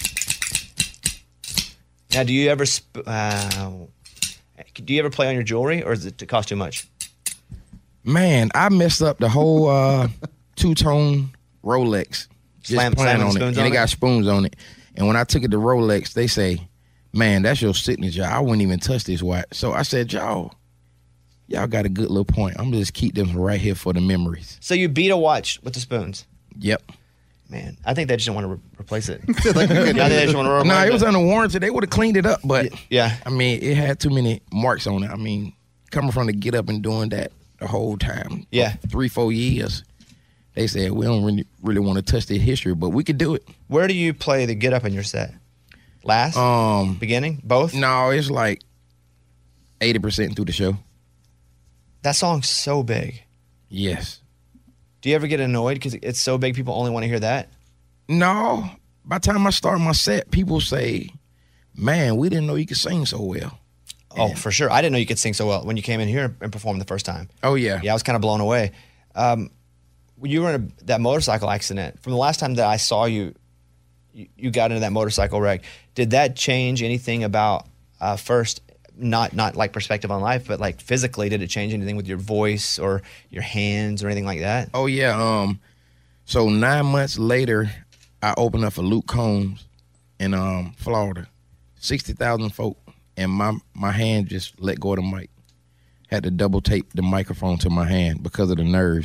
Now, do you ever sp- uh, do you ever play on your jewelry, or does it cost too much? Man, I messed up the whole uh, two-tone Rolex. Just Slam- playing slamming on it. spoons And on it got it? spoons on it. And when I took it to Rolex, they say, man, that's your signature. I wouldn't even touch this watch. So I said, y'all, y'all got a good little point. I'm going to just keep them right here for the memories. So you beat a watch with the spoons? Yep. Man, I think they just want to re- replace it. I think they just want to replace No, it. it was under warranty. They would have cleaned it up, but yeah. I mean, it had too many marks on it. I mean, coming from the get up and doing that the whole time, yeah, three, four years, they said we don't really, really want to touch the history, but we could do it. Where do you play the get up in your set? Last? Um, Beginning? Both? No, it's like eighty percent through the show. That song's so big. Yes. Do you ever get annoyed because it's so big people only want to hear that? No. By the time I start my set, people say, man, we didn't know you could sing so well. Oh, for sure. I didn't know you could sing so well when you came in here and performed the first time. Oh, yeah. Yeah, I was kind of blown away. Um, you were in a, that motorcycle accident. From the last time that I saw you, you, you got into that motorcycle wreck. Did that change anything about, uh, first, not not like perspective on life, but like physically, did it change anything with your voice or your hands or anything like that? Oh, yeah. Um, so nine months later, I opened up for Luke Combs in um, Florida. sixty thousand folk, and my, my hand just let go of the mic. Had to double tape the microphone to my hand because of the nerves.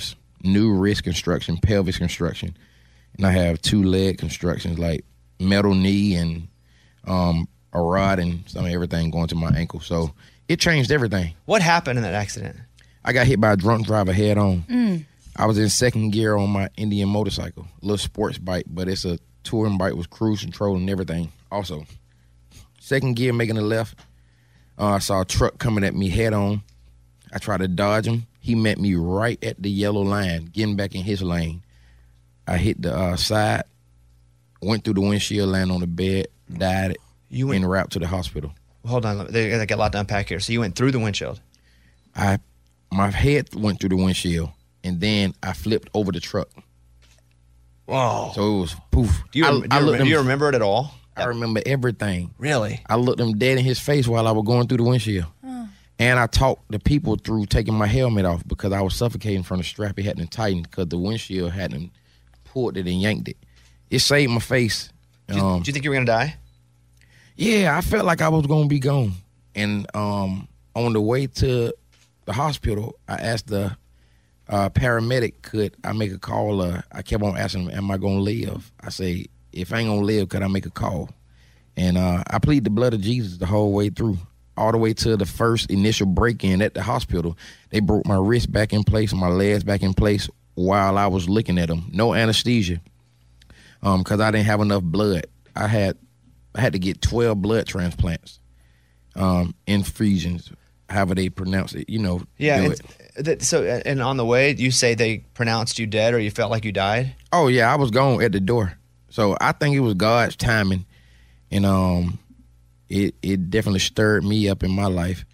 new wrist construction, pelvis construction, and I have two leg constructions, like metal knee and um, a rod and some everything going to my ankle. So it changed everything. What happened in that accident? I got hit by a drunk driver head on. Mm. I was in second gear on my Indian motorcycle, a little sports bike, but it's a touring bike with cruise control and everything. Also, second gear making a left. Uh, I saw a truck coming at me head on. I tried to dodge him. He met me right at the yellow line, getting back in his lane. I hit the uh, side, went through the windshield, landed on the bed, died, You went- en route to the hospital. Hold on, they got a lot to unpack here. So you went through the windshield. I, my head went through the windshield, and then I flipped over the truck. Whoa! So it was poof. Do you, I- rem- do I you, looked rem- him- do you remember it at all? I remember everything. Really? I looked him dead in his face while I was going through the windshield. And I talked the people through taking my helmet off because I was suffocating from the strap. It hadn't tightened because the windshield hadn't pulled it and yanked it. It saved my face. Do you, Um, do you think you were gonna die? yeah, I felt like I was going to be gone. And um, on the way to the hospital, I asked the uh, paramedic, could I make a call? Uh, I kept on asking him, am I going to live? I say, if I ain't going to live, could I make a call? And uh, I plead the blood of Jesus the whole way through, all the way to the first initial break-in at the hospital. They broke my wrist back in place, my legs back in place while I was looking at them. No anesthesia because I didn't have enough blood. I had I had to get twelve blood transplants, um, infusions, however they pronounce it, you know. Yeah. do It's, it. that, so, and on the way, you say they pronounced you dead, or you felt like you died? Oh, yeah, I was gone at the door. So I think it was God's timing, and um, it, it definitely stirred me up in my life.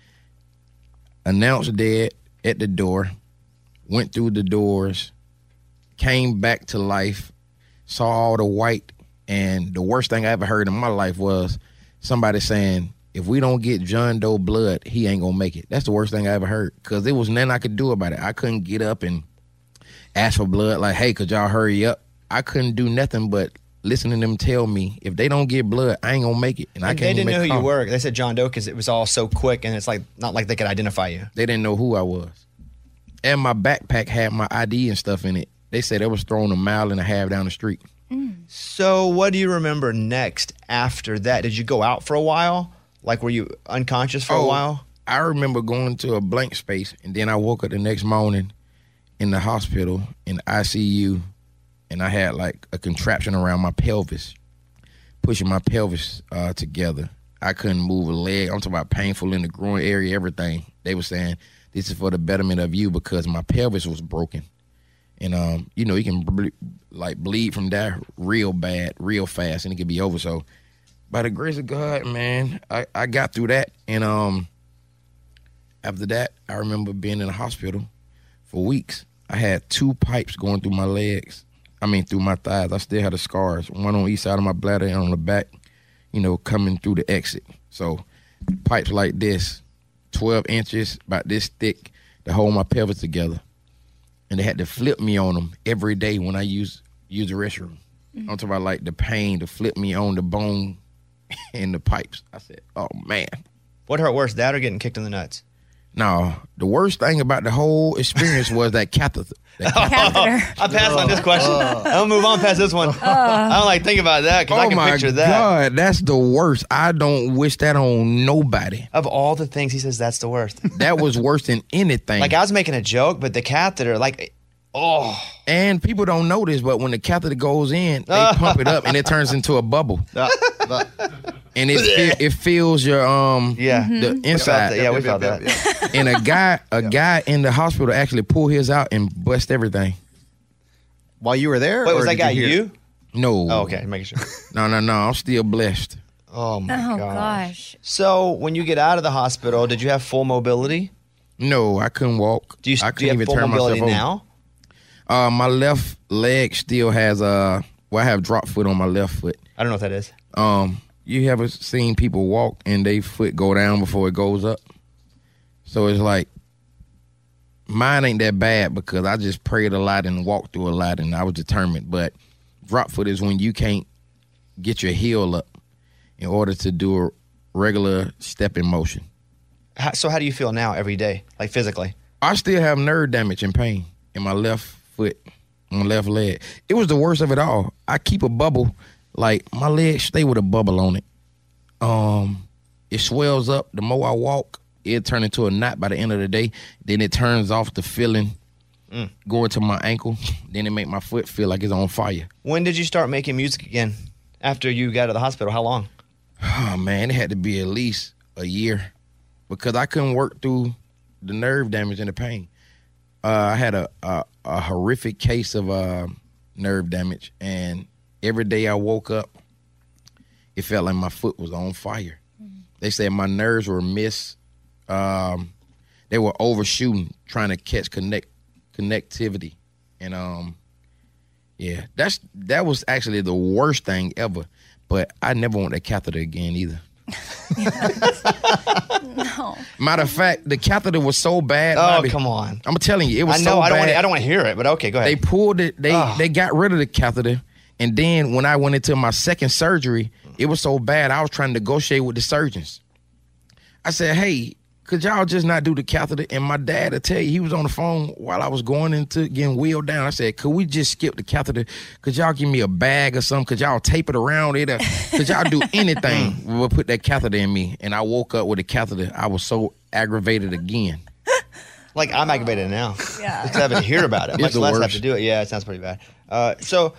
Announced dead at the door, went through the doors, came back to life, saw all the white, and the worst thing I ever heard in my life was somebody saying, if we don't get John Doe blood, he ain't gonna make it. That's the worst thing I ever heard, because there was nothing I could do about it. I couldn't get up and ask for blood, like, hey, could y'all hurry up? I couldn't do nothing but listen to them tell me, if they don't get blood, I ain't gonna make it. And, I And can't they even didn't know make who a you call. were. They said John Doe because it was all so quick, and it's like not like they could identify you. They didn't know who I was. And my backpack had my I D and stuff in it. They said it was thrown a mile and a half down the street. So what do you remember next after that? Did you go out for a while? Like, were you unconscious for a Oh, while? I remember going to a blank space, and then I woke up the next morning in the hospital in the I C U, and I had like a contraption around my pelvis, pushing my pelvis uh, together. I couldn't move a leg. I'm talking about painful in the groin area, everything. They were saying, this is for the betterment of you, because my pelvis was broken. And, um, you know, you can ble- like bleed from that real bad, real fast, and it can be over. So by the grace of God, man, I, I got through that. And um, after that, I remember being in the hospital for weeks. I had two pipes going through my legs. I mean, through my thighs. I still had the scars, one on each side of my bladder and on the back, you know, coming through the exit. So pipes like this, twelve inches, about this thick, to hold my pelvis together. And they had to flip me on them every day when I use use the restroom. I'm talking about like the pain to flip me on the bone and the pipes. I said, oh, man. What hurt worse, that or getting kicked in the nuts? No, the worst thing about the whole experience was that catheter. That catheter. I passed on this question. I'll move on past this one. I don't like think about that because Oh I can my picture that. God, that's the worst. I don't wish that on nobody. Of all the things, he says that's the worst. That was worse than anything. Like, I was making a joke, but the catheter, like, oh. And people don't know this, but when the catheter goes in, they pump it up and it turns into a bubble. And it fe- it fills your um yeah the Mhm. inside. We felt that. Yeah, we felt that. And a guy a guy in the hospital actually pulled his out and bust everything. While you were there? Wait, was or that did guy you? hear- you? No. Oh, okay, making sure. No, no, no. I'm still blessed. Oh my Oh, gosh. gosh. So when you get out of the hospital, did you have full mobility? No, I couldn't walk. Do you, I do you couldn't have even full turn mobility myself over. now? Uh, my left leg still has uh well, I have drop foot on my left foot. I don't know what that is. Um, you ever seen people walk and they foot go down before it goes up? So it's like mine ain't that bad because I just prayed a lot and walked through a lot and I was determined. But drop foot is when you can't get your heel up in order to do a regular stepping motion. How, so how do you feel now every day, like physically? I still have nerve damage and pain in my left foot. foot, my left leg. It was the worst of it all. I keep a bubble, like my legs stay with a bubble on it. Um, it swells up. The more I walk, it turn into a knot by the end of the day. Then it turns off the feeling mm. going to my ankle. Then it make my foot feel like it's on fire. When did you start making music again? After you got to the hospital, how long? Oh man, it had to be at least a year because I couldn't work through the nerve damage and the pain. Uh, I had a, a, a horrific case of uh, nerve damage, and every day I woke up, it felt like my foot was on fire. Mm-hmm. They said my nerves were miss, um, they were overshooting, trying to catch connect connectivity, and um, yeah, that's that was actually the worst thing ever. But I never want that catheter again either. No. Matter of fact, the catheter was so bad. Oh, Bobby, come on. I'm telling you, it was I know, so I don't bad. wanna, I don't want to hear it, but okay, go ahead. They pulled it. They Oh. they got rid of the catheter, and then when I went into my second surgery, it was so bad. I was trying to negotiate with the surgeons. I said, "Hey, could y'all just not do the catheter?" And my dad, I tell you, he was on the phone while I was going into getting wheeled down. I said, "Could we just skip the catheter? Could y'all give me a bag or something? Could y'all tape it around it? Or could y'all do anything? We'll put that catheter in me." And I woke up with a catheter. I was so aggravated again. Like, I'm aggravated now. Yeah. Just having to hear about it. It's Much the less have worst. to do it. Yeah, it sounds pretty bad. Uh, so,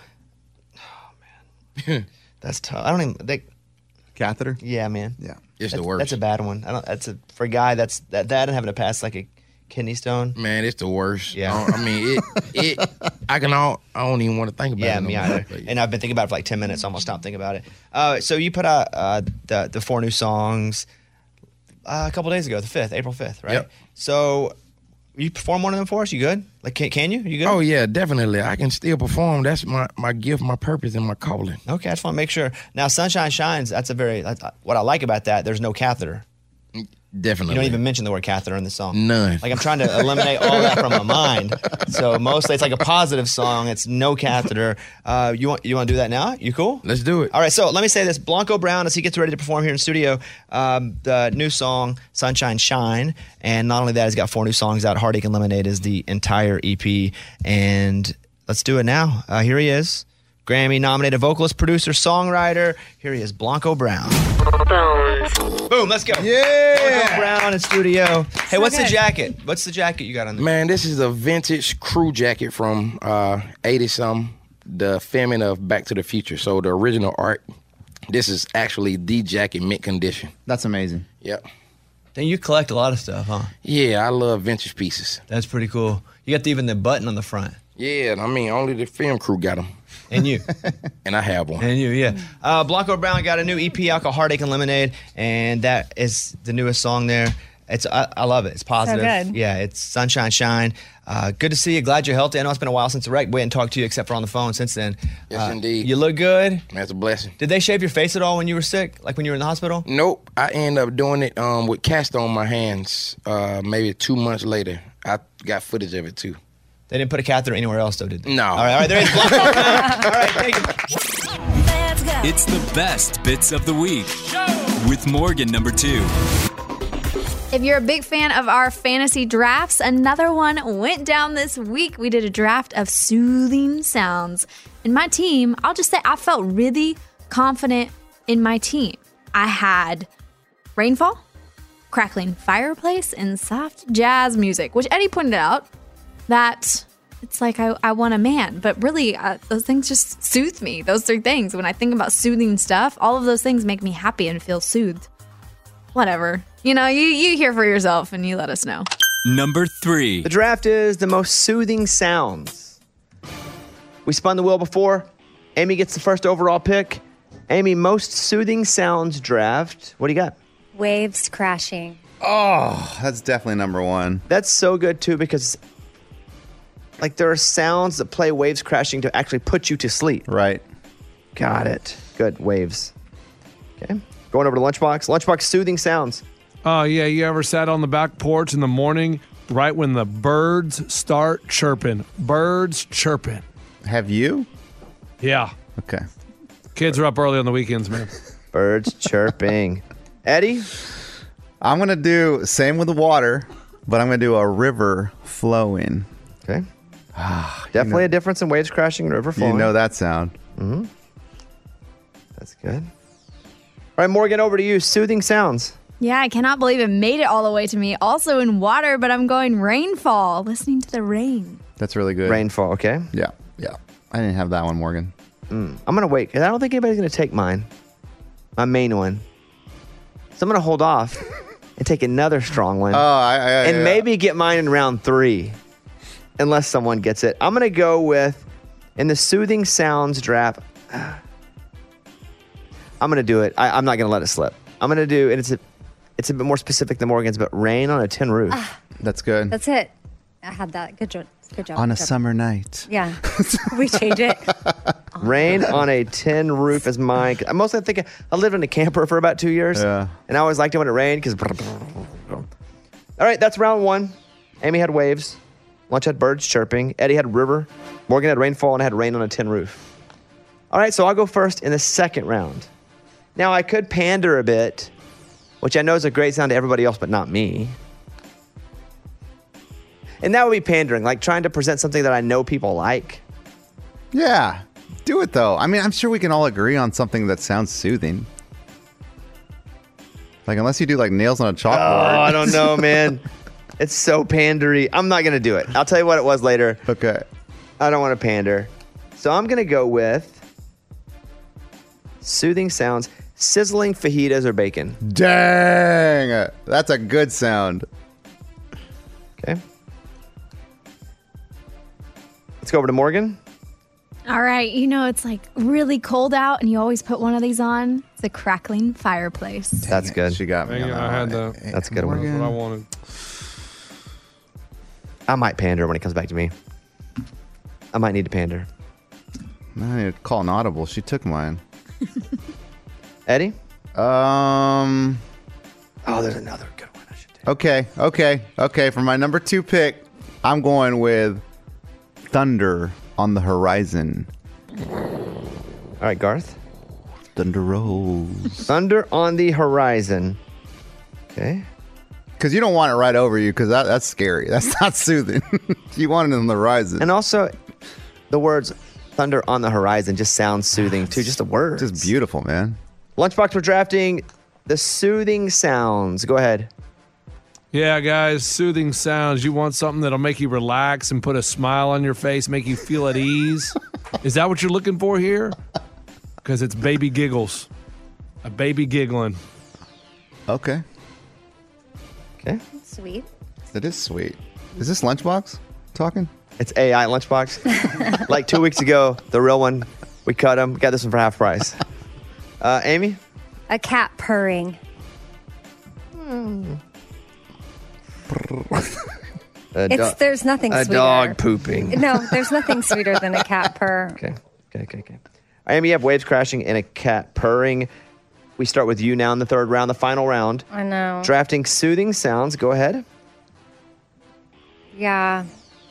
oh, man. That's tough. I don't even... They, Catheter? Yeah, man. Yeah. It's that's, the worst. That's a bad one. I don't. That's a for a guy. That's that. That and having to pass like a kidney stone. Man, it's the worst. Yeah. I, don't- I mean, it. It. I can all. I don't even want to think about Yeah, it. no me more. either. And I've been thinking about it for like ten minutes. Almost stopped thinking about it. Uh, so you put out uh, the the four new songs uh, a couple days ago, the fifth, April fifth, right? Yep. So you perform one of them for us. You good? Like, can, can you? You good? Oh yeah, definitely. I can still perform. That's my my gift, my purpose, and my calling. Okay, I just want to make sure. Now, Sunshine Shines. That's a very. That's, what I like about that. There's no catheter. Definitely. You don't even mention the word catheter in the song. None. Like, I'm trying to eliminate all that from my mind. So mostly it's like a positive song. It's no catheter. Uh, you want you want to do that now? You cool? Let's do it. All right. So let me say this: Blanco Brown, as he gets ready to perform here in studio, um, the new song "Sunshine Shine," and not only that, he's got four new songs out. "Heartache and Lemonade" is the entire E P, and let's do it now. Uh, here he is, Grammy-nominated vocalist, producer, songwriter. Here he is, Blanco Brown. Boom, let's go. Yeah. Blanco Brown in studio. Hey, So what's the good. jacket? What's the jacket you got on there? Man, this is a vintage crew jacket from uh, eighty something, the filming of Back to the Future. So the original art, this is actually the jacket mint condition. That's amazing. Yep. Then you collect a lot of stuff, huh? Yeah, I love vintage pieces. That's pretty cool. You got the, even the button on the front. Yeah, I mean, only the film crew got them. And you. And I have one. And you, yeah. Uh, Blanco Brown got a new E P out called Heartache and Lemonade, and that is the newest song there. It's I, I love it. It's positive. good. Yeah, it's Sunshine Shine. Uh, good to see you. Glad you're healthy. I know it's been a while since the wreck. We hadn't talked to you except for on the phone since then. Yes, Uh, indeed. You look good. That's a blessing. Did they shave your face at all when you were sick? Like when you were in the hospital? Nope. I ended up doing it um, with cast on my hands uh, maybe two months later. I got footage of it, too. They didn't put a catheter anywhere else, though, did they? No. All right, all right. There is Blanco Brown. All right, thank you. It's the best bits of the week with Morgan number two. If you're a big fan of our fantasy drafts, another one went down this week. We did a draft of soothing sounds. And my team, I'll just say I felt really confident in my team. I had rainfall, crackling fireplace, and soft jazz music, which Eddie pointed out that it's like I, I want a man. But really, uh, those things just soothe me. Those three things. When I think about soothing stuff, all of those things make me happy and feel soothed. Whatever. You know, you, you hear for yourself and you let us know. Number three. The draft is the most soothing sounds. We spun the wheel before. Amy gets the first overall pick. Amy, most soothing sounds draft. What do you got? Waves crashing. Oh, that's definitely number one. That's so good, too, because like there are sounds that play waves crashing to actually put you to sleep. Right. Got it. Good. Waves. Okay. Going over to Lunchbox. Lunchbox soothing sounds. Oh, yeah. You ever sat on the back porch in the morning right when the birds start chirping? Birds chirping. Have you? Yeah. Okay. Kids are up early on the weekends, man. Birds chirping. Eddie? I'm going to do, same with the water, but I'm going to do a river flowing. Okay. Definitely a difference in waves crashing and river flowing. You know that sound. Mm-hmm. That's good. All right, Morgan, over to you. Soothing sounds. Yeah, I cannot believe it made it all the way to me. Also in water, but I'm going rainfall, listening to the rain. That's really good. Rainfall, okay? Yeah, yeah. I didn't have that one, Morgan. Mm. I'm going to wait, because I don't think anybody's going to take mine. My main one. So I'm going to hold off and take another strong one. Oh, I, I, And yeah. maybe get mine in round three, unless someone gets it. I'm going to go with, in the soothing sounds draft, I'm going to do it. I, I'm not going to let it slip. I'm going to do, and it's a, it's a bit more specific than Morgan's, but rain on a tin roof. Ah. That's good. That's it. I had that. Good job. Good job. On a Good job. summer night. Yeah. We change it. Rain on a tin roof is mine. I mostly think I lived in a camper for about two years. Yeah. And I always liked it when it rained because. All right, that's round one. Amy had waves. Lunch had birds chirping. Eddie had river. Morgan had rainfall, and I had rain on a tin roof. All right, so I'll go first in the second round. Now, I could pander a bit, which I know is a great sound to everybody else, but not me. And that would be pandering, like trying to present something that I know people like. Yeah. Do it, though. I mean, I'm sure we can all agree on something that sounds soothing. Like, unless you do, like, nails on a chalkboard. Oh, I don't know, man. It's so pandery. I'm not going to do it. I'll tell you what it was later. Okay. I don't want to pander. So I'm going to go with soothing sounds, sizzling fajitas or bacon. Dang. That's a good sound. Okay. Let's go over to Morgan. All right, you know, it's like really cold out, and you always put one of these on. It's a crackling fireplace. That's good. She got me. Dang it, I had that. That's a good one. That's what I wanted. I might pander when it comes back to me. I might need to pander. I need to call an audible. She took mine. Eddie? Um. Oh, there's another good one I should take. Okay, okay, okay. For my number two pick, I'm going with Thunder on the Horizon. All right, Garth. Thunder rolls. Thunder on the horizon. Okay. Because you don't want it right over you, because that, that's scary. That's not soothing. You want it on the horizon. And also, the words thunder on the horizon just sounds soothing, too. Just the words. Just beautiful, man. Lunchbox, we're drafting the soothing sounds. Go ahead. Yeah, guys, soothing sounds. You want something that'll make you relax and put a smile on your face, make you feel at ease. Is that what you're looking for here? Because it's baby giggles. A baby giggling. Okay. Okay. Sweet. That is sweet. Is this Lunchbox talking? It's A I Lunchbox. Like two weeks ago, the real one, we cut him. Got this one for half price. Uh, Amy? A cat purring. Hmm. A It's do- there's nothing a sweeter. dog pooping. No, there's nothing sweeter than a cat purr. Okay. Okay, okay, okay. Amy, you have waves crashing and a cat purring. We start with you now in the third round, the final round. I know. Drafting soothing sounds. Go ahead. Yeah.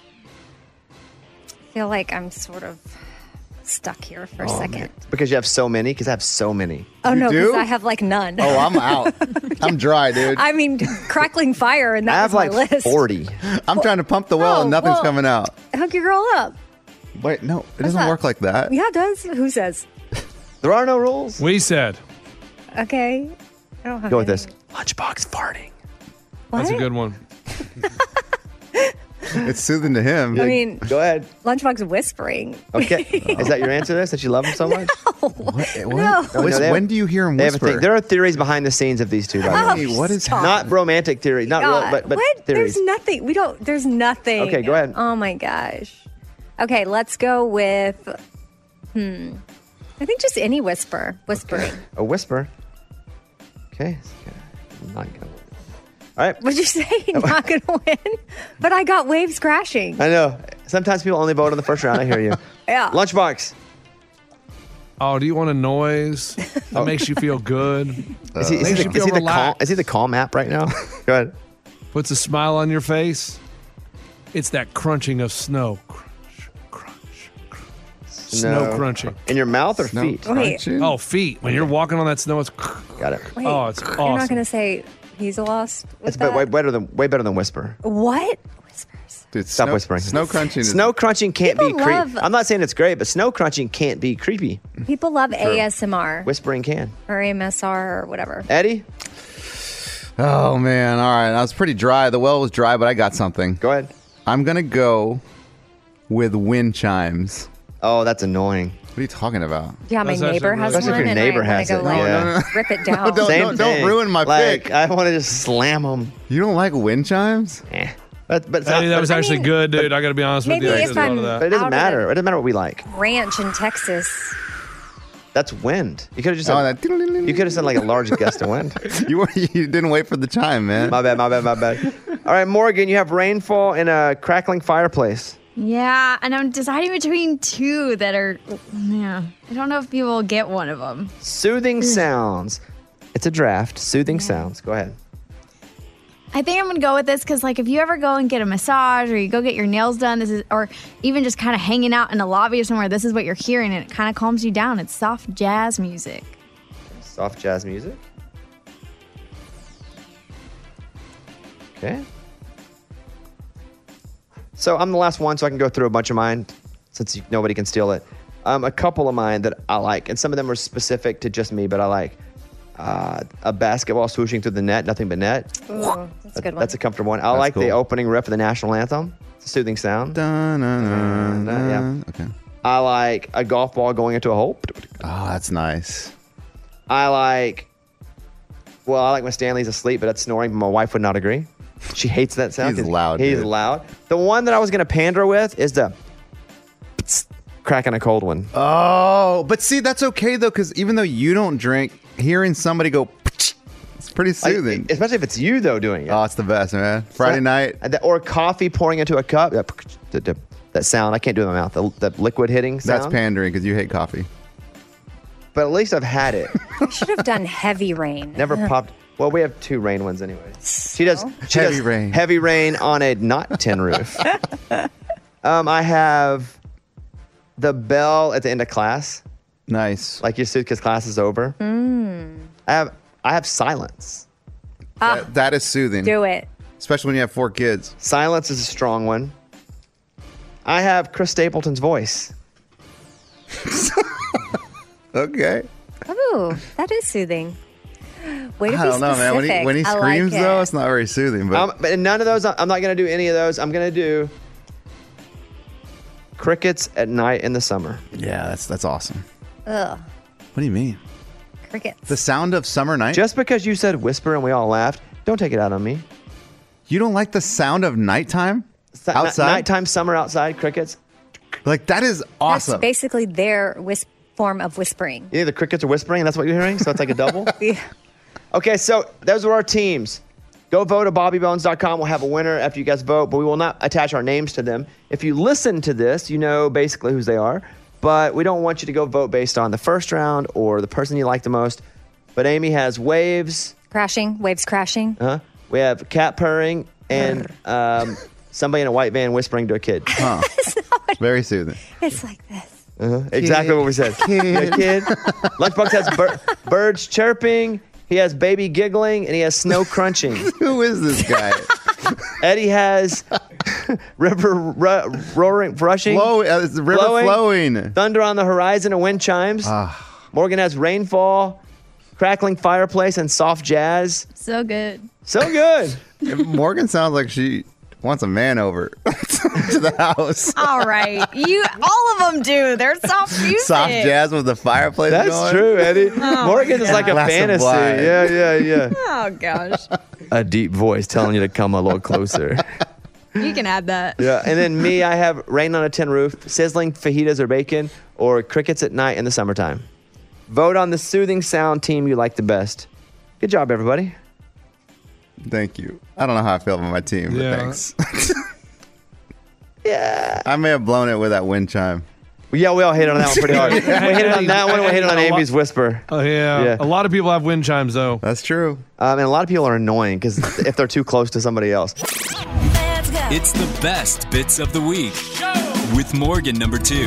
I feel like I'm sort of stuck here for a Oh, second. man. Because you have so many? Because I have so many. Oh, You no, because do? I have like none. Oh, I'm out. I'm dry, dude. I mean, crackling fire, and that I have was my like list. forty. I'm trying to pump the well No, and nothing's well- coming out. Hook your girl up. Wait, no, it doesn't that? work like that. Yeah, it does. Who says? There are no rules. We said. Okay. I don't have Go with any. this. Lunchbox farting. What? That's a good one. It's soothing to him. I mean, Go ahead. Lunchbox whispering. Okay. Is that your answer to this? That you love him so much? What? No. What? No, Whis- they have- when do you hear him They have a whisper? thing. There are theories behind the scenes of these two, by the way. Oh, what is stop. Not romantic theories. Not real, God, but, but what? theories. There's nothing. We don't. There's nothing. Okay, go ahead. Oh my gosh. Okay, let's go with. Hmm. I think just any whisper, whispering. A whisper. Okay. I'm not gonna. All right. What'd you say? Not gonna win, but I got waves crashing. I know. Sometimes people only vote in the first round. I hear you. Yeah. Lunchbox. Oh, do you want a noise that makes you feel good? Is he, is Makes he, you the, is feel he the calm? relaxed. Is he the calm app right now? Go ahead. Puts a smile on your face. It's that crunching of snow. Crunch, crunch, crunch. Snow No. crunching. In your mouth or Snow feet? crunching? Oh, feet. When you're walking on that snow, it's. Got it. Wait, Oh, it's You're awesome. not gonna say he's lost. With It's that? way, way better than way better than whisper. What? Whispers. Dude, Stop snow, whispering. Snow crunching. Is, Snow crunching can't People be creepy. love- I'm not saying it's great, but snow crunching can't be creepy. People love Sure. A S M R Whispering can. or A M S R or whatever. Eddie? Oh man! All right, I was pretty dry. The well was dry, but I got something. Go ahead. I'm gonna go with wind chimes. Oh, that's annoying. What are you talking about? Yeah, my neighbor has Especially if one, your and neighbor I has want it. to go like No, no, no. rip it down. Don't, Same don't, don't thing. ruin my like, pick. I want to just slam them. You don't like wind chimes? Eh. But, but it's Hey, not- that was but- actually good, dude. I got to be honest with Maybe you. I if could've thought I'm of that. But it doesn't out of matter. the- It doesn't matter what we like. Ranch in Texas. That's wind. You could have just Oh, said, that- you could have said like a large gust of wind. You were, you didn't wait for the chime, man. My bad, my bad, my bad. All right, Morgan, you have rainfall and a crackling fireplace. Yeah, and I'm deciding between two that are, yeah. I don't know if people will get one of them. Soothing sounds. It's a draft. Soothing sounds. Go ahead. I think I'm gonna go with this because, like, if you ever go and get a massage or you go get your nails done, this is, or even just kind of hanging out in a lobby or somewhere, this is what you're hearing, and it kind of calms you down. It's soft jazz music. Soft jazz music. Okay. So I'm the last one, so I can go through a bunch of mine since you, nobody can steal it. Um, a couple of mine that I like, and some of them are specific to just me, but I like uh, a basketball swooshing through the net, nothing but net. Ooh, that's a good one. That's a comfortable one. I That's like the cool. opening riff of the national anthem. It's a soothing sound. Dun, dun, dun, Uh, yeah. dun. Okay. I like a golf ball going into a hole. Oh, that's nice. I like, well, I like when Stanley's asleep, but that's snoring, but my wife would not agree. She hates that sound. He's 'cause loud, He's dude. loud. The one that I was going to pander with is the cracking a cold one. Oh, but see, that's okay though, because even though you don't drink, hearing somebody go, it's pretty Like, soothing. especially if it's you, though, doing it. Oh, it's the best, man. Friday night. And that- Or coffee pouring into a cup. That, that, that sound, I can't do it in my mouth. The, the liquid hitting sound. That's pandering because you hate coffee. But at least I've had it. We should have done heavy rain. Never popped. Well, we have two rain ones anyway. She does she Heavy does rain. Heavy rain on a not tin roof. um, I have the bell at the end of class, Nice. like you said, because class is over. Mm. I have I have silence. Ah, That- that is soothing, do it. especially when you have four kids. Silence is a strong one. I have Chris Stapleton's voice. Okay. Ooh, that is soothing. Way to I be don't know, man. When he, specific. when he I like screams, though, it. it's not very soothing. But Um, but none of those. I'm not going to do any of those. I'm going to do crickets at night in the summer. yeah, that's that's awesome. Ugh, What do you mean? crickets. The sound of summer night? Just because you said whisper and we all laughed, don't take it out on me. You don't like the sound of nighttime Sa- outside? Nighttime, summer outside, crickets. Like that is awesome. That's basically their whis- form of whispering. You think the crickets are whispering and that's what you're hearing? So it's like a double? Yeah. Okay, so those are our teams. Go vote at bobby bones dot com. We'll have a winner after you guys vote, but we will not attach our names to them. If you listen to this, you know basically whose they are, but we don't want you to go vote based on the first round or the person you like the most. But Amy has waves. Crashing, waves crashing. Uh-huh. We have cat purring and um, somebody in a white van whispering to a kid. Huh. Very soothing. It's like this. Uh-huh. Exactly what we said. Kid. Yeah, kid. Lunchbox has bir- birds chirping. He has baby giggling, and he has snow crunching. Who is this guy? Eddie has river ru- roaring, rushing, Flow, uh, it's the river flowing. thunder on the horizon, and wind chimes. Ah. Morgan has rainfall, crackling fireplace, and soft jazz. So good. So good. Morgan sounds like she wants a man over to the house. All right. You, all of them do. They're soft music. Soft jazz with the fireplace That's going. true, Eddie. Oh, Morgan is my like a God. Glass of fantasy. wine. Yeah, yeah, yeah. Oh, gosh. A deep voice telling you to come a little closer. You can add that. Yeah, and then me, I have rain on a tin roof, sizzling fajitas or bacon, or crickets at night in the summertime. Vote on the soothing sound team you like the best. Good job, everybody. Thank you. I don't know how I feel about my team, but Yeah. thanks. Yeah. I may have blown it with that wind chime. Yeah, we all hit on that one pretty hard. We hit it on that one, we hit it on A lot- Amy's whisper. Oh yeah. Yeah. A lot of people have wind chimes though. That's true. Um, and a lot of people are annoying because if they're too close to somebody else. It's the best bits of the week with Morgan number two.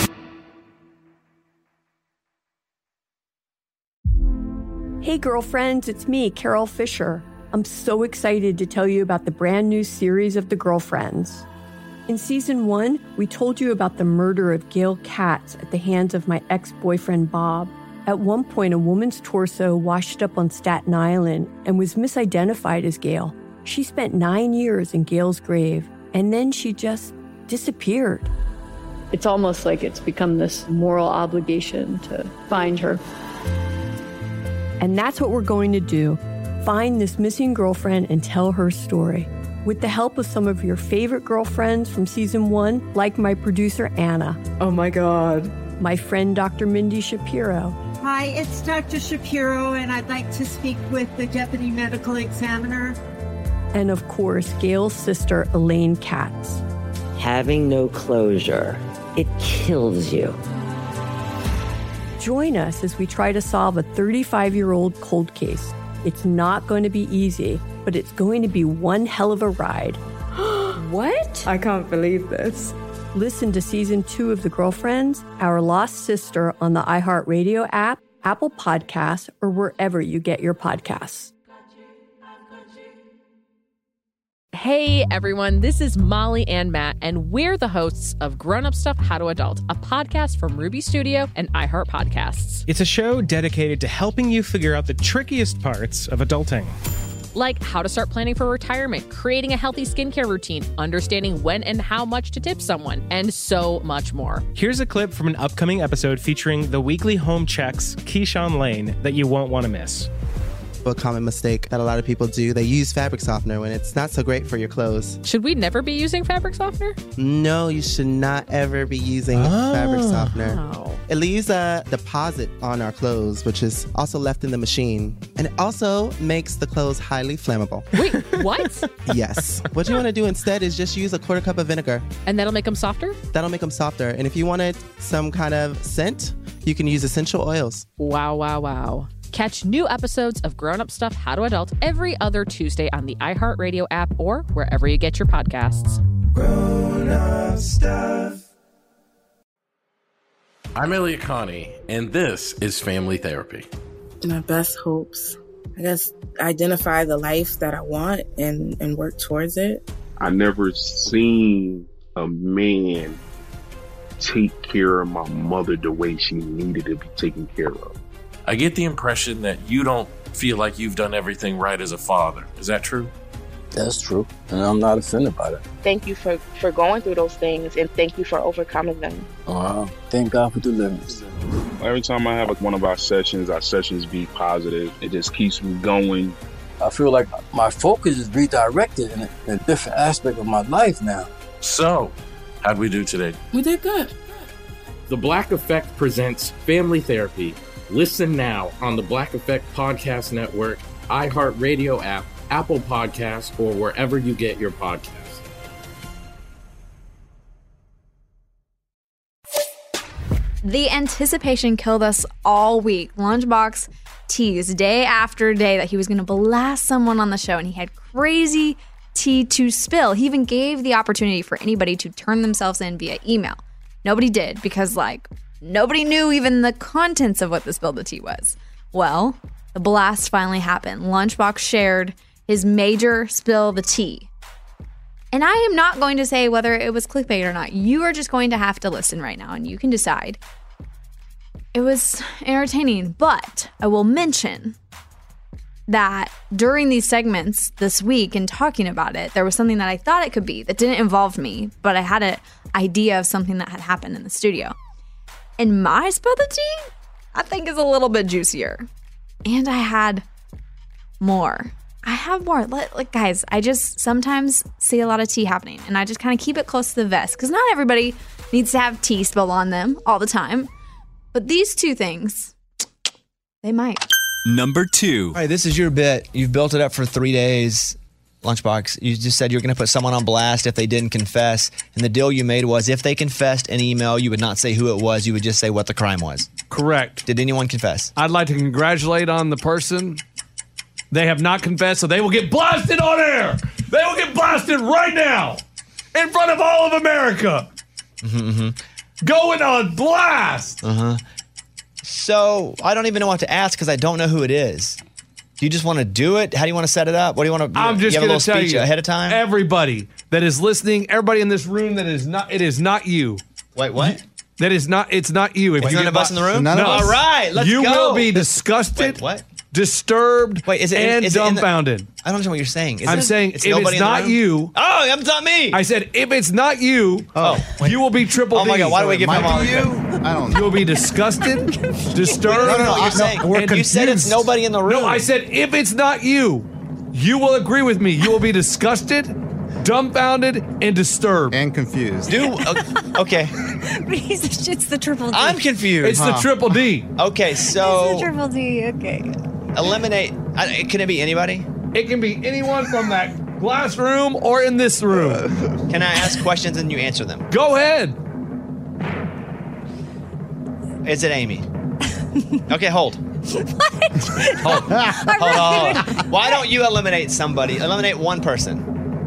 Hey, girlfriends, it's me, Carol Fisher. I'm so excited to tell you about the brand new series of The Girlfriends. In season one, we told you about the murder of Gail Katz at the hands of my ex-boyfriend Bob. At one point, a woman's torso washed up on Staten Island and was misidentified as Gail. She spent nine years in Gail's grave, and then she just disappeared. It's almost like it's become this moral obligation to find her. And that's what we're going to do. Find this missing girlfriend and tell her story. With the help of some of your favorite girlfriends from season one, like my producer, Anna. Oh my God. My friend, Doctor Mindy Shapiro. Hi, it's Doctor Shapiro, and I'd like to speak with the deputy medical examiner. And of course, Gail's sister, Elaine Katz. Having no closure, it kills you. Join us as we try to solve a thirty-five-year-old cold case. It's not going to be easy, but it's going to be one hell of a ride. What? I can't believe this. Listen to season two of The Girlfriends, Our Lost Sister on the iHeartRadio app, Apple Podcasts, or wherever you get your podcasts. Hey everyone, this is Molly and Matt, and we're the hosts of Grown Up Stuff How to Adult, a podcast from Ruby Studio and iHeart Podcasts. It's a show dedicated to helping you figure out the trickiest parts of adulting. Like how to start planning for retirement, creating a healthy skincare routine, understanding when and how much to tip someone, and so much more. Here's a clip from an upcoming episode featuring the weekly home checks, Keyshawn Lane, that you won't want to miss. A common mistake that a lot of people do, they use fabric softener when it's not so great for your clothes. Should we never be using fabric softener? No, you should not ever be using Oh. fabric softener. Oh. It leaves a deposit on our clothes, which is also left in the machine. And it also makes the clothes highly flammable. Wait, what? Yes. What you want to do instead is just use a quarter cup of vinegar. And that'll make them softer? That'll make them softer. And if you wanted some kind of scent, you can use essential oils. Wow, wow, wow. Catch new episodes of Grown Up Stuff How to Adult every other Tuesday on the iHeartRadio app or wherever you get your podcasts. Grown Up Stuff. I'm Elliot Connie, and this is Family Therapy. My best hopes, I guess, identify the life that I want and, and work towards it. I never seen a man take care of my mother the way she needed to be taken care of. I get the impression that you don't feel like you've done everything right as a father. Is that true? That's true, and I'm not offended by that. Thank you for, for going through those things, and thank you for overcoming them. Wow. Thank God for deliverance. Every time I have like one of our sessions, our sessions be positive. It just keeps me going. I feel like my focus is redirected in a, in a different aspect of my life now. So, how'd we do today? We did good. The Black Effect presents Family Therapy. Listen now on the Black Effect Podcast Network, iHeartRadio app, Apple Podcasts, or wherever you get your podcasts. The anticipation killed us all week. Lunchbox teased day after day that he was going to blast someone on the show, and he had crazy tea to spill. He even gave the opportunity for anybody to turn themselves in via email. Nobody did because, like, nobody knew even the contents of what the spill the tea was. Well, the blast finally happened. Lunchbox shared his major spill the tea. And I am not going to say whether it was clickbait or not. You are just going to have to listen right now and you can decide. It was entertaining, but I will mention that during these segments this week and talking about it, there was something that I thought it could be that didn't involve me, but I had an idea of something that had happened in the studio. And my spill the tea, I think, is a little bit juicier. And I had more. I have more. Let, like, guys, I just sometimes see a lot of tea happening, and I just kind of keep it close to the vest because not everybody needs to have tea spilled on them all the time. But these two things, they might. Number two. All right, this is your bit. You've built it up for three days. Lunchbox, you just said you were going to put someone on blast if they didn't confess. And the deal you made was if they confessed an email, you would not say who it was. You would just say what the crime was. Correct. Did anyone confess? I'd like to congratulate on the person. They have not confessed, so they will get blasted on air. They will get blasted right now in front of all of America. Mm-hmm, mm-hmm. Going on blast. Uh-huh. So I don't even know what to ask because I don't know who it is. Do you just want to do it? How do you want to set it up? What do you want to do? I'm just you have a going little to tell speech you ahead of time? Everybody that is listening, everybody in this room that is not, it is not you. Wait, what? That is not, it's not you. If Wait, you none get of us bo- in the room? No. None of us? All right, let's you go. You will be disgusted. Wait, what? Disturbed Wait, is it, and is it in the- dumbfounded. I don't understand what you're saying. Is I'm it, saying it's if nobody it's in the not room? you. Oh, it's not me. I said if it's not you, Oh, you will be triple Oh my D. God, why do we give him all the you? I don't know. You will be disgusted, disturbed. I don't know what you're saying. and You said it's confused. nobody in the room. No, I said if it's not you, you will agree with me. You will be disgusted, dumbfounded, and disturbed. And confused. Do okay. But he's, it's the triple D. I'm confused. It's the triple D. Okay, It's so the triple D. Okay. eliminate. I, can it be anybody? It can be anyone from that glass room or in this room. Can I ask questions and you answer them? Go ahead. Is it Amy? Okay, hold. What? Hold. Hold on. Why don't you eliminate somebody? Eliminate one person.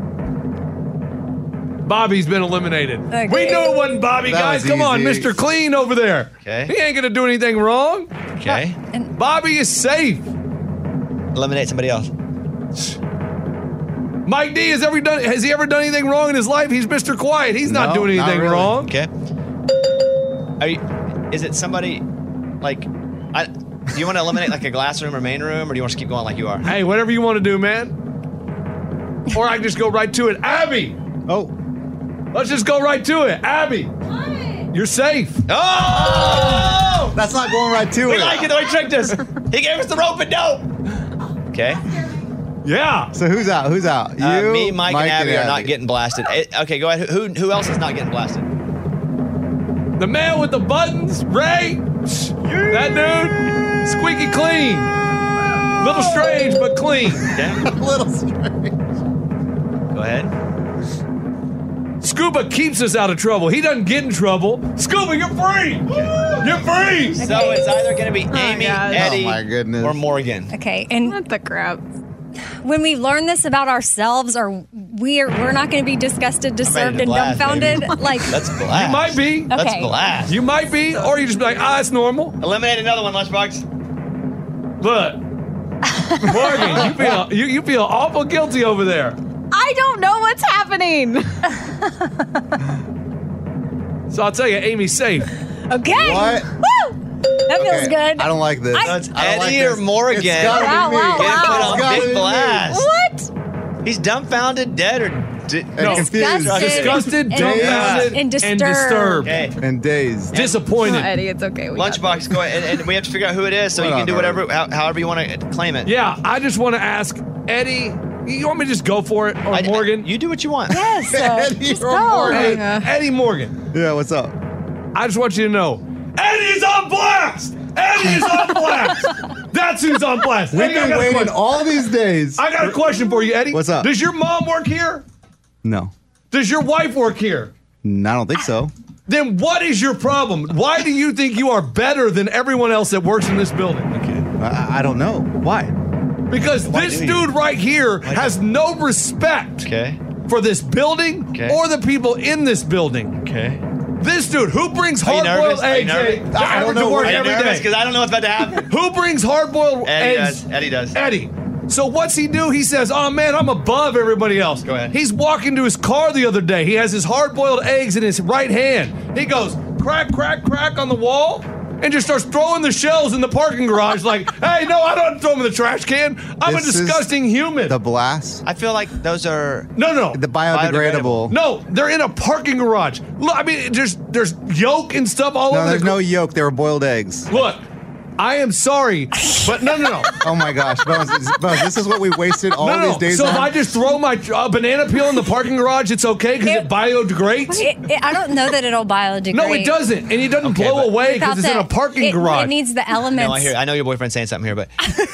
Bobby's been eliminated. Okay. We knew it wasn't Bobby, That guys. was Come on, easy. Mister Clean over there. Okay. He ain't gonna do anything wrong. Okay. Bobby is safe. Eliminate somebody else. Mike D has ever done has he ever done anything wrong in his life? He's Mister Quiet. He's not No, doing not anything really. wrong. Okay. Are you, is it somebody like? I, do you want to eliminate like a glass room or main room, or do you want to keep going like you are? Hey, whatever you want to do, man. Or I can just go right to it. Abby. Oh. Let's just go right to it. Abby. You're safe. Oh! That's not going right to We it. like it though. He tricked us. He gave us the rope and dope. Okay. Yeah. So who's out? Who's out? You, Uh, me, Mike, Mike, and Abby are not Abby. getting blasted. Eh, Okay, go ahead. Who who else is not getting blasted? The man with the buttons, Ray. That dude, squeaky clean. Little strange, but clean. Okay. A little strange. Go ahead. Scuba keeps us out of trouble. He doesn't get in trouble. Scuba, you're free. You're free. So it's either going to be Amy, gosh. Eddie, Oh my goodness. or Morgan. Okay. And What the crap? when we learn this about ourselves, or we're we're not going to be disgusted, disturbed, to and blast, dumbfounded. baby. Like Let's blast. You might be. Okay. Let's blast. You might be, or you just be like, ah, it's normal. Eliminate another one, Lunchbox. Look, Morgan, you feel you, you feel awful guilty over there. I don't know what's happening. So I'll tell you, Amy's safe. okay. What? Woo! That feels Okay, good. I don't like this. I- So it's I don't like Eddie or this. Morgan. It's gotta Wow, be me. wow, Get wow. put on It's gotta big be blast. What? He's dumbfounded, dead, or di- And no. confused. Disgusted, And- dumbfounded, and disturbed. disturbed. Okay. And dazed. Disappointed. Oh, Eddie, it's okay. We got Lunchbox, go ahead, and, and we have to figure out who it is, so you can do whatever, how, however you want to claim it. Yeah, I just want to ask Eddie. You want me to just go for it, or I- Morgan? You do what you want. Yes. Uh, Eddie just or go. Morgan. Hey, Yeah. Eddie Morgan. Yeah, what's up? I just want you to know, Eddie is on blast. Eddie is on blast. That's who's on blast. We've Eddie, I been got a waiting question. all these days. I got a question for you, Eddie. What's up? Does your mom work here? No. Does your wife work here? I don't think so. Then what is your problem? Why do you think you are better than everyone else that works in this building? I, I don't know. Why? Because Why this do you? dude right here has no respect Okay. for this building Okay. or the people in this building. Okay. This dude, who brings Are you hard-boiled nervous? Are you eggs? nervous? to I don't know. work Are you every nervous? day? Because I don't know what's about to happen. Who brings hard-boiled Eddie eggs? does. Eddie does. Eddie. So what's he do? He says, "Oh man, I'm above everybody else." Go ahead. He's walking to his car the other day. He has his hard-boiled eggs in his right hand. He goes crack, crack, crack on the wall, and just starts throwing the shells in the parking garage. Like, hey, no, I don't throw them in the trash can. I'm This a is disgusting human. The blast? I feel like those are no, no, The biodegradable. no. They're in a parking garage. Look, I mean, there's there's yolk and stuff all No, over. there's the no yolk. They were boiled eggs. Look, I am sorry, but no, no, no. Oh my gosh, Bones, Bones, this is what we wasted all no, no. these days So on? if I just throw my uh, banana peel in the parking garage, it's okay because it, It- biodegrades? It, it, I don't know that it'll biodegrade. No, it doesn't. And it doesn't Okay, blow but- away without because it's in a the- parking it, garage. It needs the elements. No, I hear. I know your boyfriend's saying something here, but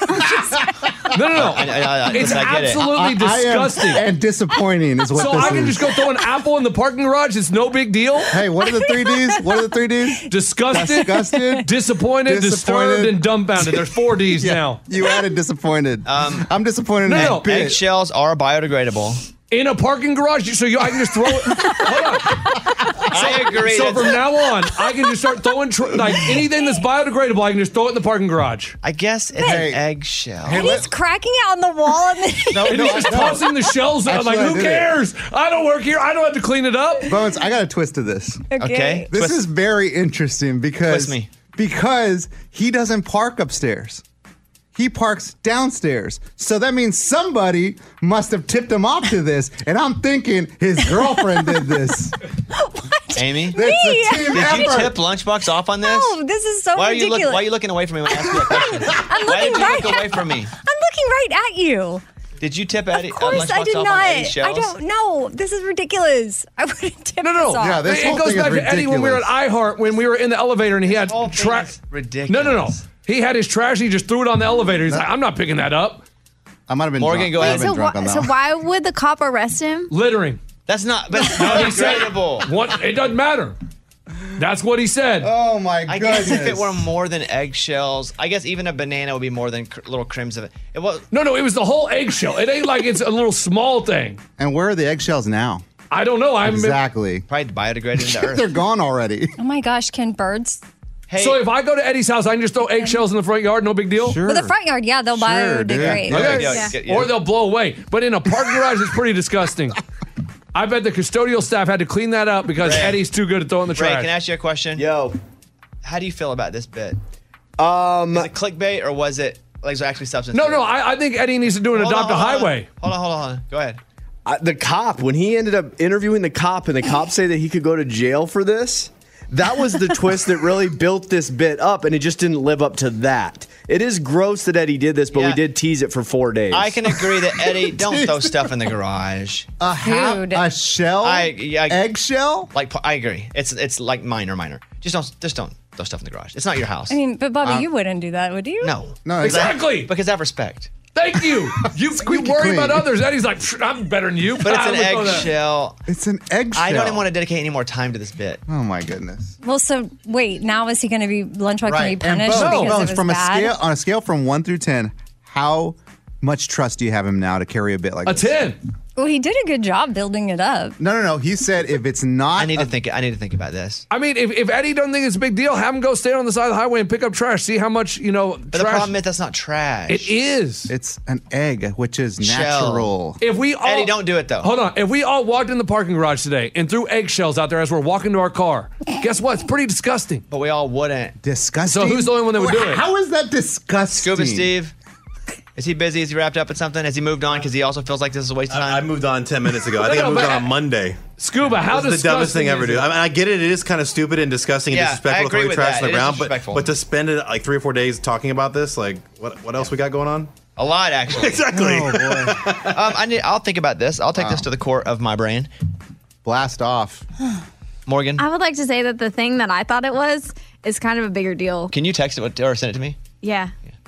no, no, no. I, I, I, It's listen, I get it. absolutely I- I am- disgusting. and disappointing is what So this I can is. just go throw an apple in the parking garage. It's no big deal. Hey, what are the three Ds? What are the three Ds? Disgusted, Disgusted, disappointed, disturbed, disappointed. and dumbfounded. There's four Ds Yeah, now. you added disappointed. Um, I'm disappointed No, in no, that bit. Eggshells are biodegradable. In a parking garage, so you, I can just throw it. Hold on. I agree. So from now on, I can just start throwing tr- like anything that's biodegradable. I can just throw it in the parking garage. I guess it's an eggshell. And he's cracking it on the wall and then No, and no, he's just no. tossing the shells out. Actually, Like, I who did it. cares? I don't work here. I don't have to clean it up. Bones, I got a twist to this. Okay. Okay. This Twist. is very interesting because Twist me. because he doesn't park upstairs. He parks downstairs. So that means somebody must have tipped him off to this. And I'm thinking his girlfriend did this. Amy? It's a team Did you effort. tip Lunchbox off on this? No, this is so why are you ridiculous. look, Why are you looking away from me when I ask you that question? I'm why looking did you right look away at- from me? I'm looking right at you. Did you tip Eddie? Of course, uh, Lunchbox I did off not. on Eddie's I shells? don't know. This is ridiculous. I wouldn't tip No, no. this off. Yeah, this it whole goes thing is back to Eddie when we were at iHeart when we were in the elevator and he had trash. Ridiculous. No, no, no. He had his trash. He just threw it on the elevator. He's like, I'm not picking that up. I might have been Morgan, drunk. go I ahead. might have So, been drunk why, on that so one. why would the cop arrest him? Littering. That's not. But it's No, not he said- degradable. What? It doesn't matter. That's what he said. Oh my I goodness. guess if it were more than eggshells, I guess even a banana would be more than cr- little crims of it. It was. No, no, it was the whole eggshell. It ain't like it's a little small thing. And where are the eggshells now? I don't know. I'm Exactly. Probably biodegraded into earth. They're gone already. Oh my gosh, can birds? Hey, So if I go to Eddie's house, I can just throw eggshells in the front yard. No big deal. Sure. For the front yard, yeah, they'll Sure, dude. biodegrade. Yeah. Okay. Yeah, Yeah. yeah, yeah. Or they'll blow away. But in a parking garage, it's pretty disgusting. I bet the custodial staff had to clean that up because Ray. Eddie's too good at throwing the Ray, trash. can I ask you a question? Yo. How do you feel about this bit? Um, Is it clickbait or was it like is there actually substance? no, to it? no, I, I think Eddie needs to do an Hold on, adopt a hold on, highway. Hold on, hold on, hold on. Go ahead. I, the cop, when he ended up interviewing the cop and the cop said that he could go to jail for this, that was the twist that really built this bit up, and it just didn't live up to that. It is gross that Eddie did this, but Yeah. we did tease it for four days. I can agree that Eddie, don't throw stuff in the garage. A half, Dude. a shell, I, yeah, I eggshell. like I agree. It's it's like minor, minor. Just don't just don't throw stuff in the garage. It's not your house. I mean, but Bobby, Um, you wouldn't do that, would you? no, No, Exactly. because I have respect. Thank you. You, you worry clean. about others. Eddie's like, "Psh, I'm better than you. But it's Ah, an let's throw that." eggshell. It's an eggshell. I don't even want to dedicate any more time to this bit. Oh my goodness. Well, so wait, now is he going to be Lunchbox going to be And punished Bones, because Bones, it was from bad? a scale on a scale from one through ten, how much trust do you have him now to carry a bit like A this? ten. Well, he did a good job building it up. No, no, no. He said if it's not, I need to think. I need to think about this. I mean, if, if Eddie doesn't think it's a big deal, have him go stand on the side of the highway and pick up trash. See how much, you know, But the trash. problem is that's not trash. It is. it's an egg, which is Shell. natural. If we all, Eddie, don't do it though. Hold on. If we all walked in the parking garage today and threw eggshells out there as we're walking to our car, guess what? It's pretty disgusting. But we all wouldn't. Disgusting. So who's the only one that would do it? How is that disgusting? Scuba Steve. Is he busy? Is he wrapped up in something? Has he moved on because he also feels like this is a waste of time? I, I moved on ten minutes ago. I think No, I moved but- on on Monday. Scuba, how It's the disgusting dumbest thing ever, is dude. it? I mean, I get it. It is kind of stupid and disgusting Yeah, and disrespectful I to throw agree your with trash that. on It the is ground. But, disrespectful. but to spend it like three or four days talking about this, like, what what else we got going on? A lot, actually. Exactly. Oh boy. um, I need, I'll think about this. I'll take this to the core of my brain. Blast off. Morgan, I would like to say that the thing that I thought it was is kind of a bigger deal. can you text it or send it to me? Yeah.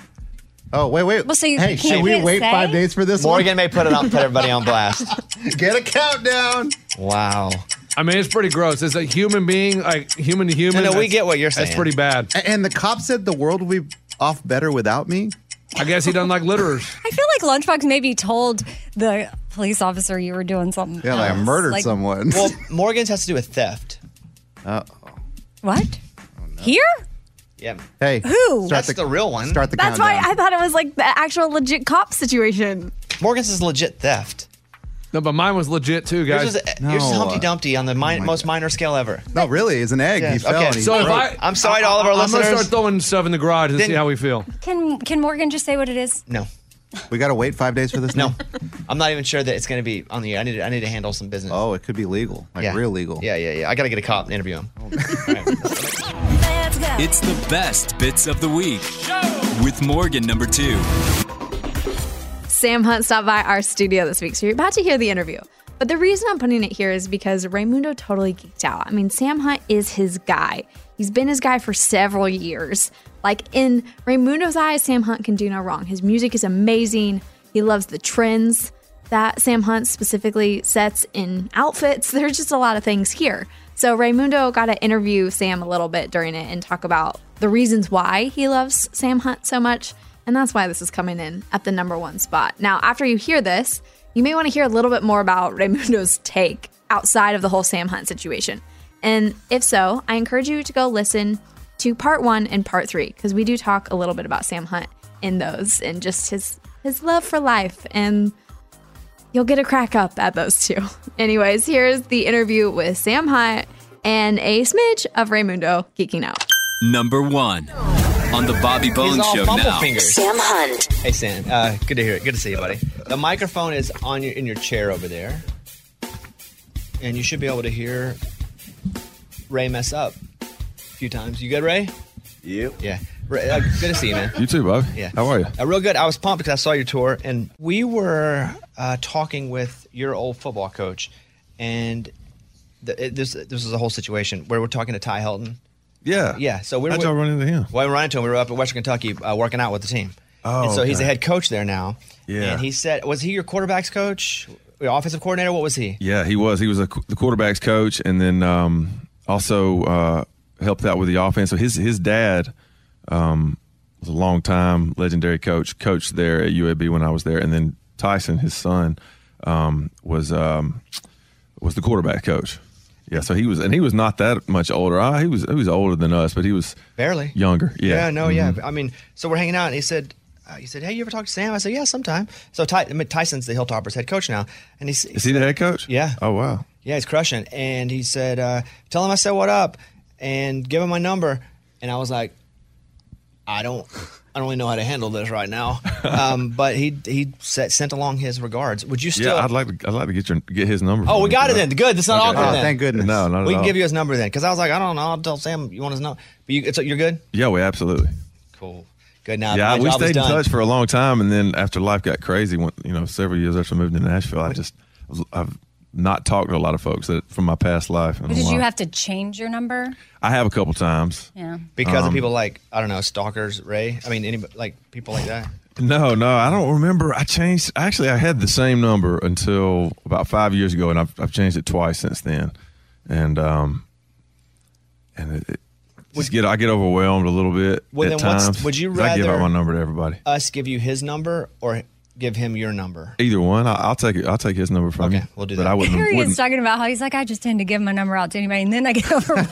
Oh wait, wait. Well, so you hey, can't should we hit wait say? five days for this Morgan may put it on, put everybody on blast. one? Get a countdown. Wow. I mean, it's pretty gross. As a human being, like human to human. No, no, we that's- get what you're That's saying. pretty bad. A- And the cop said the world will be off better without me. I guess he doesn't like litterers. I feel like Lunchbox maybe told the police officer you were doing something. Yeah, like I else. murdered Like, someone. Well, Morgan's has to do with theft. Uh, What? Here? Yeah. hey, Who? start That's the real one. Start the That's why countdown. I thought it was like the actual legit cop situation. Morgan's is legit theft. No, but mine was legit too, Yours guys. is, yours is No. Humpty Dumpty on the mi- my most minor scale ever. No, really, it's an egg. Yeah, He fell. okay. and he So if broke. I, I'm sorry to all of our I, I'm gonna listeners. start throwing stuff in the garage and Then- see how we feel. Can Can Morgan just say what it is? No. we got to wait five days for this. No. now? I'm not even sure that it's going to be on the air. I need to, I need to handle some business. Oh, it could be legal, like Yeah. real legal. Yeah, yeah, yeah. I got to get a cop and interview him. It's the best bits of the week with Morgan number two. Sam Hunt stopped by our studio this week, so you're about to hear the interview. But the reason I'm putting it here is because Raymundo totally geeked out. I mean, Sam Hunt is his guy. He's been his guy for several years. Like, in Raymundo's eyes, Sam Hunt can do no wrong. His music is amazing. He loves the trends that Sam Hunt specifically sets in outfits. There's just a lot of things here. So Raymundo got to interview Sam a little bit during it and talk about the reasons why he loves Sam Hunt so much. And that's why this is coming in at the number one spot. Now, after you hear this, you may want to hear a little bit more about Raymundo's take outside of the whole Sam Hunt situation. And if so, I encourage you to go listen to part one and part three, because we do talk a little bit about Sam Hunt in those and just his his love for life, and you'll get a crack up at those two. Anyways, here's the interview with Sam Hunt and a smidge of Raymundo geeking out. Number one on the Bobby Bones He's all Show fumble now. fingers. Sam Hunt. Hey, Sam. Uh, good to hear it. Good to see you, buddy. The microphone is on your in your chair over there, and you should be able to hear Ray mess up a few times. You good, Ray? Yep. Yeah. Ray, uh, good to see you, man. You too, Bob. Yeah. How are you? Uh, real good. I was pumped because I saw your tour, and we were uh, talking with your old football coach, and the, it, this this was a whole situation where we're talking to Ty Helton. Yeah. Yeah. So we How'd were y'all run into him? Well, we ran into him. We were up in Western Kentucky uh, working out with the team. Oh, and so he's okay. the head coach there now. Yeah. And he said, was he your quarterback's coach? Your offensive coordinator? What was he? Yeah, he was. He was a, the quarterback's coach, and then um, also uh, helped out with the offense. So his his dad um, was a long time legendary coach, coached there at U A B when I was there, and then Tyson, his son, um, was um, was the quarterback coach. Yeah, so he was, and he was not that much older. Uh, he was he was older than us, but he was Barely. younger. Yeah, Yeah, no, Mhm. yeah. I mean, so we're hanging out, and he said, uh, he said, hey, you ever talk to Sam? I said, yeah, sometime. So Ty, I mean, Tyson's the Hilltoppers head coach now. And he's, Is he the head coach? Yeah. Oh wow. Yeah, he's crushing. And he said, uh, tell him I said what up and give him my number. And I was like, I don't I don't really know how to handle this right now. um, but he he set, sent along his regards. Would you still? Yeah, I'd like to. I'd like to get your get his number. Oh, from we him. got it then. Good. That's not Okay. awkward Oh, then. thank goodness. No, not at We can all. give you his number then, because I was like, I don't know. I'll tell Sam you want his number. But you, it's, you're good. Yeah, we absolutely. Cool. Good. Now, yeah, my we job is stayed in done. touch for a long time, and then after life got crazy, when, you know, several years after I moved to Nashville, I just I've not talked to a lot of folks that from my past life. in a Did you while. have to change your number? I have a couple times. Yeah. Because of Um, people like, I don't know, stalkers, Ray. I mean, any like people like that. No, no, I don't remember. I changed. Actually, I had the same number until about five years ago, and I've I've changed it twice since then. And um, and it, it just get I get overwhelmed a little bit Well, at then what's- times. would you 'cause I give out rather- my number to everybody? Us give you his number or give him your number? Either one. I, I'll take it. I'll take his number from you. Okay, we'll do But that. I wouldn't. Here he is wouldn't talking about how he's like, I just tend to give my number out to anybody, and then I get overwhelmed.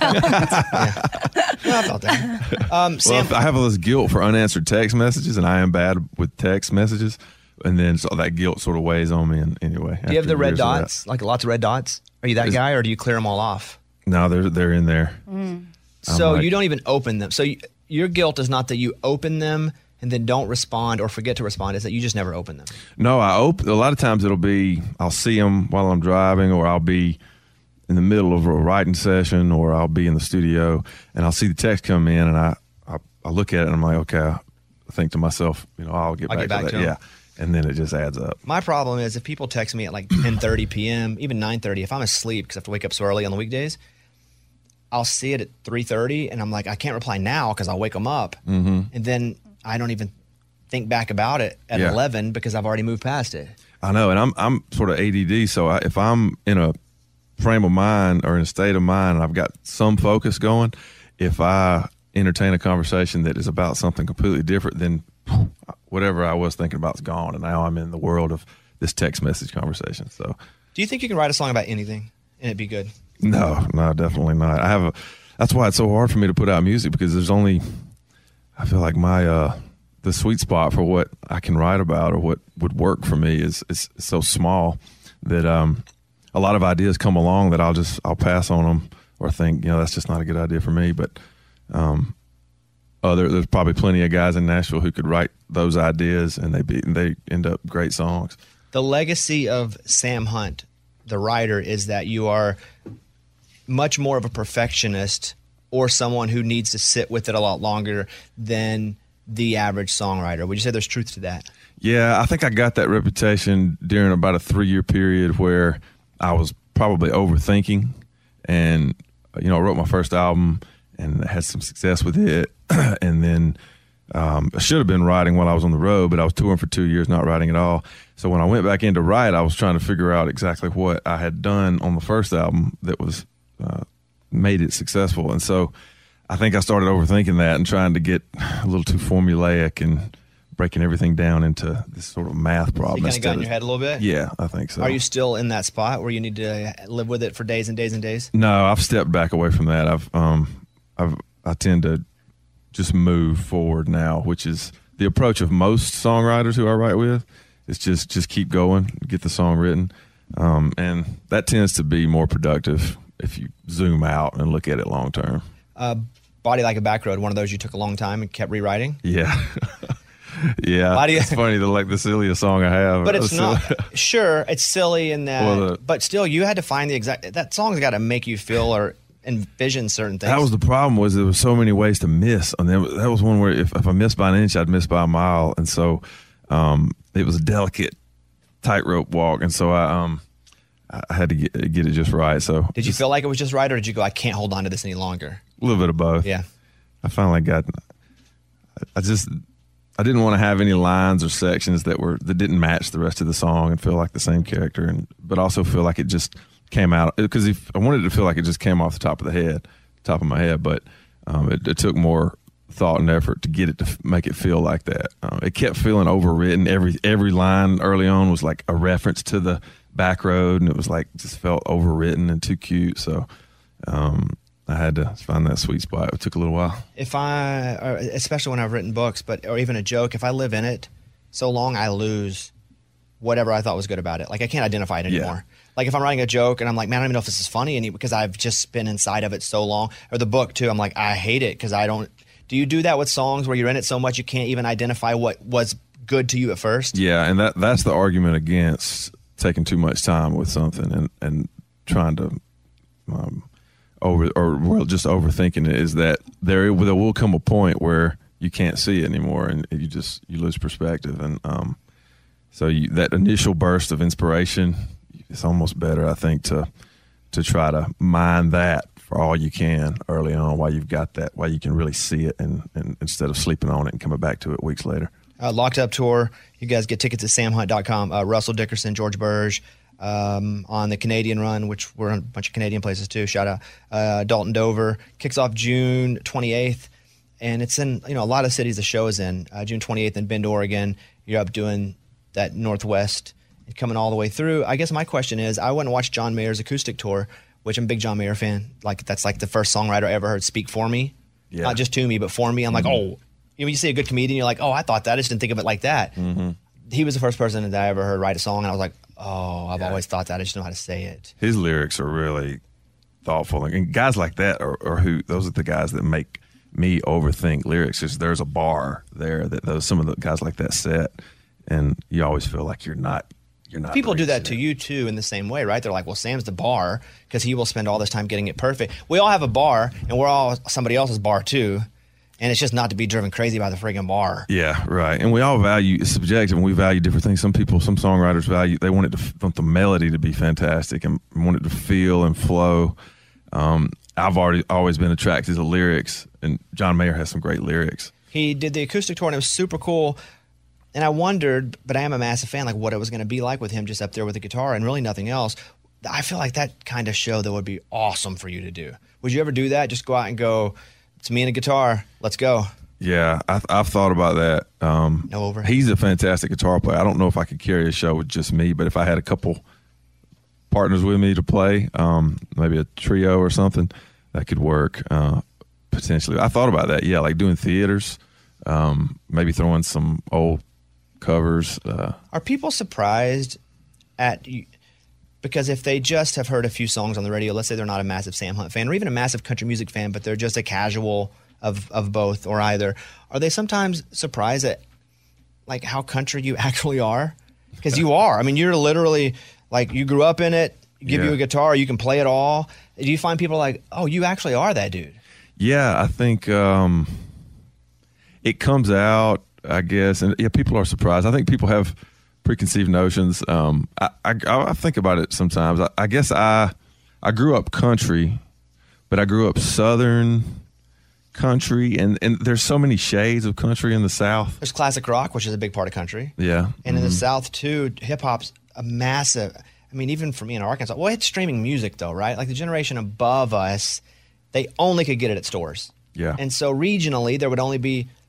I felt that. Um, well, Sam, if I have all this guilt for unanswered text messages, and I am bad with text messages, and then so that guilt sort of weighs on me. And anyway, do you have after the red years of that. dots? Like lots of red dots? Are you that Is- guy, or do you clear them all off? No, they're they're in there. Mm. So I'm like- you don't even open them. So you, your guilt is not that you open them and then don't respond or forget to respond. It's that you just never open them. No, I open. A lot of times it'll be I'll see them while I'm driving, or I'll be in the middle of a writing session, or I'll be in the studio, and I'll see the text come in, and I I, I look at it, and I'm like, okay, I think to myself, you know, I'll get I'll back, get back to to that. 'em. Yeah, and then it just adds up. My problem is if people text me at like ten thirty p.m., even nine thirty, if I'm asleep because I have to wake up so early on the weekdays, I'll see it at three thirty, and I'm like, I can't reply now because I'll wake them up. Mm-hmm. And then I don't even think back about it at Yeah. eleven because I've already moved past it. I know, and I'm I'm sort of A D D, so I, if I'm in a frame of mind or in a state of mind, and I've got some focus going, if I entertain a conversation that is about something completely different, then whatever I was thinking about is gone, and now I'm in the world of this text message conversation. So Do you think you can write a song about anything and it'd be good? no, no, definitely not. I have a. That's why it's so hard for me to put out music, because there's only. I feel like my uh, the sweet spot for what I can write about or what would work for me is is so small that um, a lot of ideas come along that I'll just I'll pass on them or think, you know, that's just not a good idea for me. But um, other there's probably plenty of guys in Nashville who could write those ideas, and they be they end up great songs. The legacy of Sam Hunt, the writer, is that you are much more of a perfectionist or someone who needs to sit with it a lot longer than the average songwriter. Would you say there's truth to that? Yeah, I think I got that reputation during about a three-year period where I was probably overthinking, and you know, I wrote my first album and had some success with it, and then um, I should have been writing while I was on the road, but I was touring for two years, not writing at all. So when I went back in to write, I was trying to figure out exactly what I had done on the first album that was uh, made it successful, and so I think I started overthinking that and trying to get a little too formulaic and breaking everything down into this sort of math problem. You kind of instead got in your head a little bit? Yeah, I think so. Are you still in that spot where you need to live with it for days and days and days? No, I've stepped back away from that. I've um, I've I tend to just move forward now, which is the approach of most songwriters who I write with. Is just just keep going, get the song written, um, and that tends to be more productive if you zoom out and look at it long term. Uh, Body Like a Back Road, one of those you took a long time and kept rewriting? Yeah. yeah. Why do you- It's funny, the like the silliest song I have. But it's So- not. Sure, it's silly in that. Well, the- but still, you had to find the exact. That song's got to make you feel or envision certain things. That was the problem. Was there was so many ways to miss, and then that was one where if, if I missed by an inch, I'd miss by a mile, and so um, it was a delicate tightrope walk, and so I um I had to get, get it just right. So Did you feel like it was just right, or did you go, I can't hold on to this any longer? a little bit of both. Yeah. I finally got. I just I didn't want to have any lines or sections that were that didn't match the rest of the song and feel like the same character, and but also feel like it just came out because if I wanted it to feel like it just came off the top of the head, top of my head, but um, it, it took more thought and effort to get it to f- make it feel like that. Um, it kept feeling overwritten. Every every line early on was like a reference to the back road, and it was like just felt overwritten and too cute. So um, I had to find that sweet spot. It took a little while. If I, or especially when I've written books, but or even a joke, if I live in it so long, I lose whatever I thought was good about it. Like I can't identify it anymore. Yeah. Like if I'm writing a joke and I'm like, man, I don't even know if this is funny, and because I've just been inside of it so long. Or the book too, I'm like, I hate it because I don't. Do you do that with songs where you're in it so much you can't even identify what was good to you at first? Yeah, and that that's the argument against taking too much time with something and, and trying to um, over or well just overthinking it is that there there will come a point where you can't see it anymore and you just you lose perspective, and um, so you, that initial burst of inspiration, it's almost better I think to to try to mine that for all you can early on while you've got that, while you can really see it, and, and instead of sleeping on it and coming back to it weeks later. Uh, Locked Up Tour. You guys get tickets at sam hunt dot com. Uh, Russell Dickerson, George Burge um, on the Canadian run, which we're in a bunch of Canadian places too. Shout out. Uh, Dalton Dover. Kicks off June twenty-eighth. And it's in, you know, a lot of cities the show is in. Uh, June twenty-eighth in Bend, Oregon. You're up doing that Northwest, coming all the way through. I guess my question is, I went and watched John Mayer's acoustic tour, which I'm a big John Mayer fan. Like that's like the first songwriter I ever heard speak for me. Yeah. Not just to me, but for me. I'm like, Mm-hmm. oh, you know, you see a good comedian, you're like, oh, I thought that. I just didn't think of it like that. Mm-hmm. He was the first person that I ever heard write a song, and I was like, oh, I've always thought that. I just know how to say it. His lyrics are really thoughtful, and guys like that are, are who those are the guys that make me overthink lyrics. Because there's a bar there that those some of the guys like that set, and you always feel like you're not. You're not People do that to you too in the same way, right? They're like, well, Sam's the bar because he will spend all this time getting it perfect. We all have a bar, and we're all somebody else's bar too. And it's just not to be driven crazy by the friggin' bar. Yeah, right. And we all value, it's subjective, and we value different things. Some people, some songwriters value, they want it to, want the melody to be fantastic and want it to feel and flow. Um, I've already always been attracted to lyrics, and John Mayer has some great lyrics. He did the acoustic tour, and it was super cool. And I wondered, but I am a massive fan, like what it was going to be like with him just up there with the guitar and really nothing else. I feel like that kind of show that would be awesome for you to do. Would you ever do that? Just go out and go, it's me and a guitar. Let's go. Yeah, I, I've thought about that. Um, no overhead. He's a fantastic guitar player. I don't know if I could carry a show with just me, but if I had a couple partners with me to play, um, maybe a trio or something, that could work uh, potentially. I thought about that, yeah, like doing theaters, um, maybe throwing some old covers. Uh, Are people surprised at you? Because if they just have heard a few songs on the radio, let's say they're not a massive Sam Hunt fan or even a massive country music fan, but they're just a casual of, of both or either, are they sometimes surprised at like how country you actually are? Because you are. I mean, you're literally like you grew up in it, give Yeah. you a guitar, you can play it all. Do you find people like, oh, you actually are that dude? Yeah, I think um, it comes out, I guess, and yeah, people are surprised. I think people have preconceived notions. Um, I, I, I think about it sometimes. I, I guess I I grew up country, but I grew up Southern country, and, and there's so many shades of country in the South. There's classic rock, which is a big part of country. Yeah. And in the Mhm. South, too, hip-hop's a massive, I mean, even for me in Arkansas, well, it's streaming music, though, right? Like the generation above us, they only could get it at stores. Yeah. And so regionally, there would only be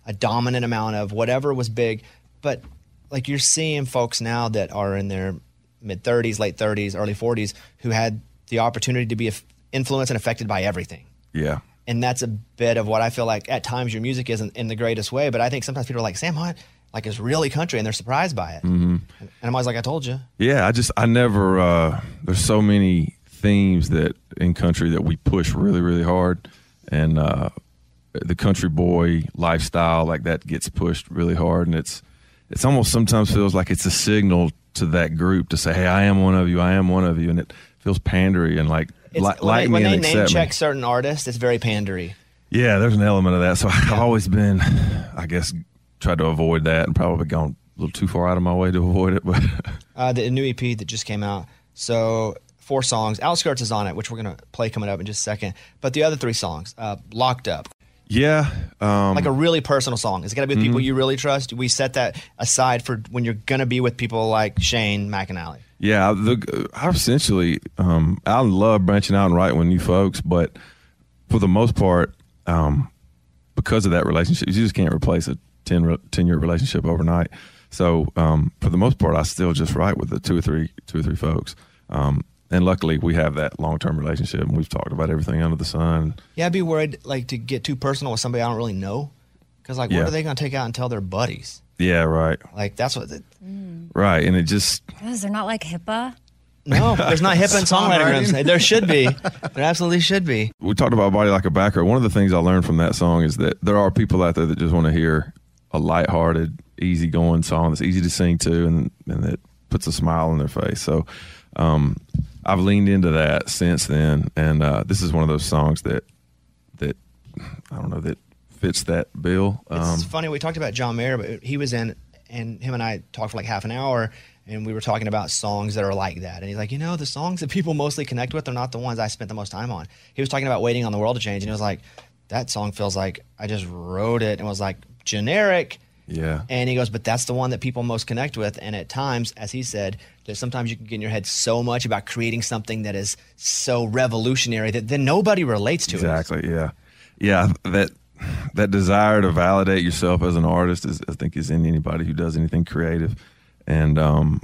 a dominant amount of whatever was big. But like you're seeing folks now that are in their mid thirties, late thirties, early forties who had the opportunity to be influenced and affected by everything. Yeah. And that's a bit of what I feel like at times your music isn't in the greatest way. But I think sometimes people are like, Sam Hunt, like, is really country, and they're surprised by it. Mm-hmm. And I'm always like, I told you. Yeah, I just, I never, uh, there's so many themes that in country that we push really, really hard. And uh, the country boy lifestyle, like that gets pushed really hard. And it's, it's almost sometimes feels like it's a signal to that group to say, hey, I am one of you, I am one of you. And it feels pandery and like, It's, li- when like they, when me they and name accept check me. certain artists, it's very pandery. Yeah, there's an element of that. So I've always been, I guess, tried to avoid that and probably gone a little too far out of my way to avoid it. But Uh, the new E P that just came out. So four songs. Outskirts is on it, which we're going to play coming up in just a second. But the other three songs, uh, Locked Up. yeah. Um, Like a really personal song. It's got to be with people Mhm. you really trust. We set that aside for when you're going to be with people like Shane McAnally. Yeah, the, I essentially, um, I love branching out and writing with new folks, but for the most part, um, because of that relationship, you just can't replace a ten, re- ten year relationship overnight. So um, for the most part, I still just write with the two or three, two or three folks. Um, and luckily, we have that long term relationship, and we've talked about everything under the sun. Yeah, I'd be worried like to get too personal with somebody I don't really know. Because like, Yeah. what are they going to take out and tell their buddies? Yeah, right, Like, that's what. The, right, and it just Is there not like HIPAA? no, there's not HIPAA and songwriting Songwriting. rooms. There should be. There absolutely should be. we talked about Body Like a Back Road. One of the things I learned from that song is that there are people out there that just want to hear a lighthearted, easygoing song that's easy to sing to and, and that puts a smile on their face. So um, I've leaned into that since then, and uh, this is one of those songs that that I don't know that fits that bill. Um, It's funny. We talked about John Mayer, but he was in, and him and I talked for like half an hour, and we were talking about songs that are like that. And he's like, you know, the songs that people mostly connect with are not the ones I spent the most time on. He was talking about Waiting on the World to Change, and he was like, that song feels like I just wrote it and was like generic. yeah. And he goes, but that's the one that people most connect with. And at times, as he said, that sometimes you can get in your head so much about creating something that is so revolutionary that then nobody relates to it. Exactly. Yeah. Yeah. That that desire to validate yourself as an artist is, I think, is in anybody who does anything creative, and um,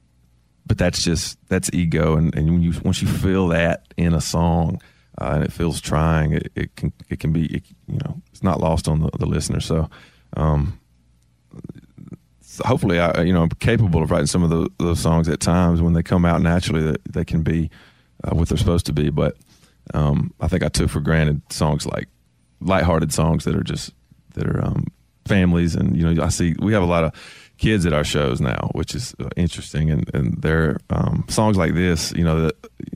but that's just that's ego, and, and when you once you feel that in a song, uh, and it feels trying, it, it can it can be it, you know it's not lost on the, the listener. So. Um, so hopefully, I you know I'm capable of writing some of those, those songs at times when they come out naturally that they can be uh, what they're supposed to be. But um, I think I took for granted songs like lighthearted songs that are just that are um, families, and you know I see we have a lot of kids at our shows now, which is uh, interesting, and and they're um, songs like this, you know that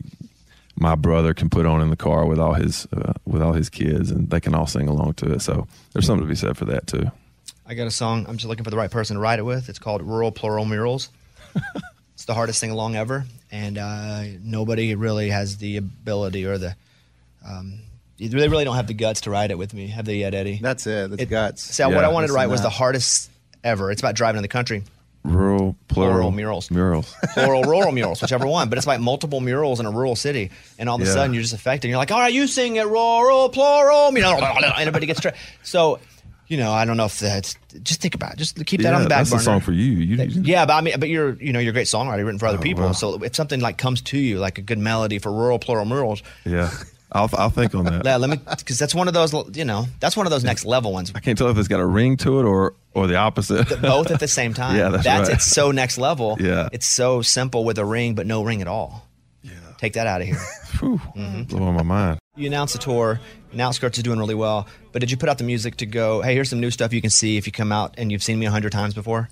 my brother can put on in the car with all his uh, with all his kids, and they can all sing along to it. So there's something to be said for that too. I got a song. I'm just looking for the right person to write it with. It's called Rural Plural Murals. It's the hardest sing along ever, and uh, nobody really has the ability or the. Um, they really don't have the guts to write it with me, have they yet, Eddie? That's it. That's guts. So what Yeah, I wanted to listen write to was that. the hardest ever. It's about driving in the country. Rural, plural, Plural murals. Murals. Plural, rural murals, whichever one. But it's like multiple murals in a rural city, and all of a Yeah. sudden you're just affected. You're like, all right, you sing it, rural, plural, you know, and everybody gets straight. So, you know, I don't know if that's. Just think about it. Just keep that Yeah, on the back that's burner. a song for you. You, you Yeah, but I mean, but you're, you know, you're a great songwriter, written for other Oh, people. wow. So if something like comes to you, like a good melody for rural, plural murals, yeah. I'll I'll think on that. yeah, let me, because that's one of those, you know, that's one of those next level ones. I can't tell if it's got a ring to it or or the opposite. Both at the same time. Yeah, that's right. It's so next level. Yeah. It's so simple with a ring, but no ring at all. Yeah. Take that out of here. Whew, blowing my mind. You announced the tour, and Outskirts is doing really well. But did you put out the music to go, hey, here's some new stuff you can see if you come out and you've seen me a hundred times before?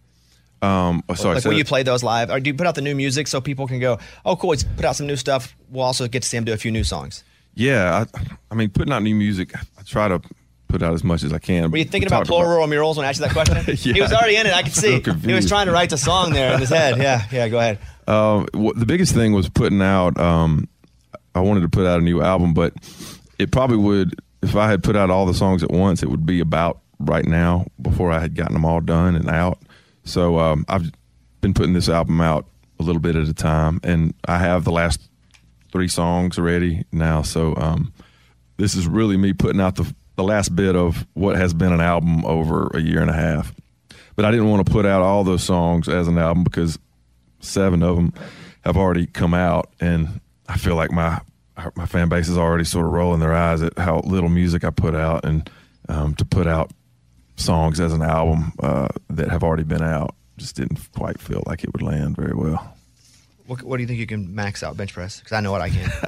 Um, oh, sorry. Like, say will that- you play those live? Or do you put out the new music so people can go, oh, cool, he's put out some new stuff. We'll also get to see him do a few new songs. Yeah, I, I mean, putting out new music, I try to put out as much as I can. Were you thinking We about talked plural rural murals when I asked you that question? Yeah. He was already in it. I could So see. He was confused. trying to write the song there in his head. Yeah, yeah, go ahead. Um, wh- the biggest thing was putting out. Um, I wanted to put out a new album, but it probably would, if I had put out all the songs at once, it would be about right now before I had gotten them all done and out. So um, I've been putting this album out a little bit at a time, and I have the last three songs ready now. So um, this is really me putting out the the last bit of what has been an album over a year and a half. But I didn't want to put out all those songs as an album because seven of them have already come out, and I feel like my my fan base is already sort of rolling their eyes at how little music I put out, and um, to put out songs as an album uh, that have already been out just didn't quite feel like it would land very well. What, what do you think you can max out bench press? Because I know what I can.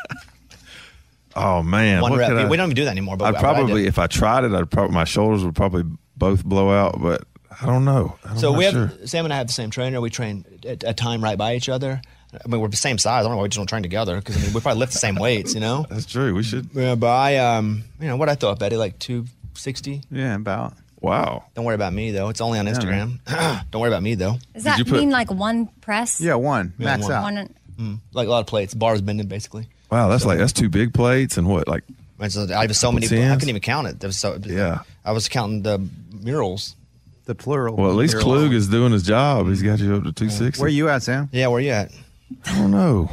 Oh man, One what rep. could I- We don't even do that anymore. But I'd but I probably, did. if I tried it, I'd probably my shoulders would probably both blow out. But I don't know. I'm So not we have sure. Sam and I have the same trainer. We train at a time right by each other. I mean, we're the same size. I don't know why we just don't train together because I mean, we probably lift the same weights. You know, that's true. We should. Yeah, but I, um, you know, what I throw up, Betty, like two sixty. Yeah, about. Wow. Don't worry about me though. It's only on Instagram. Don't worry about me though. Does that mean like one press? Yeah, one. Yeah, Max one. out. One- Mm, like a lot of plates, bars bending basically. Wow, that's like that's two big plates and what like. I have so many. I tens? couldn't even count it. There was so. Yeah. I was counting the murals. The plural. Well, at least Klug is doing his job. He's got you up to two sixty. Where you at, Sam? Yeah, where you at? I don't know.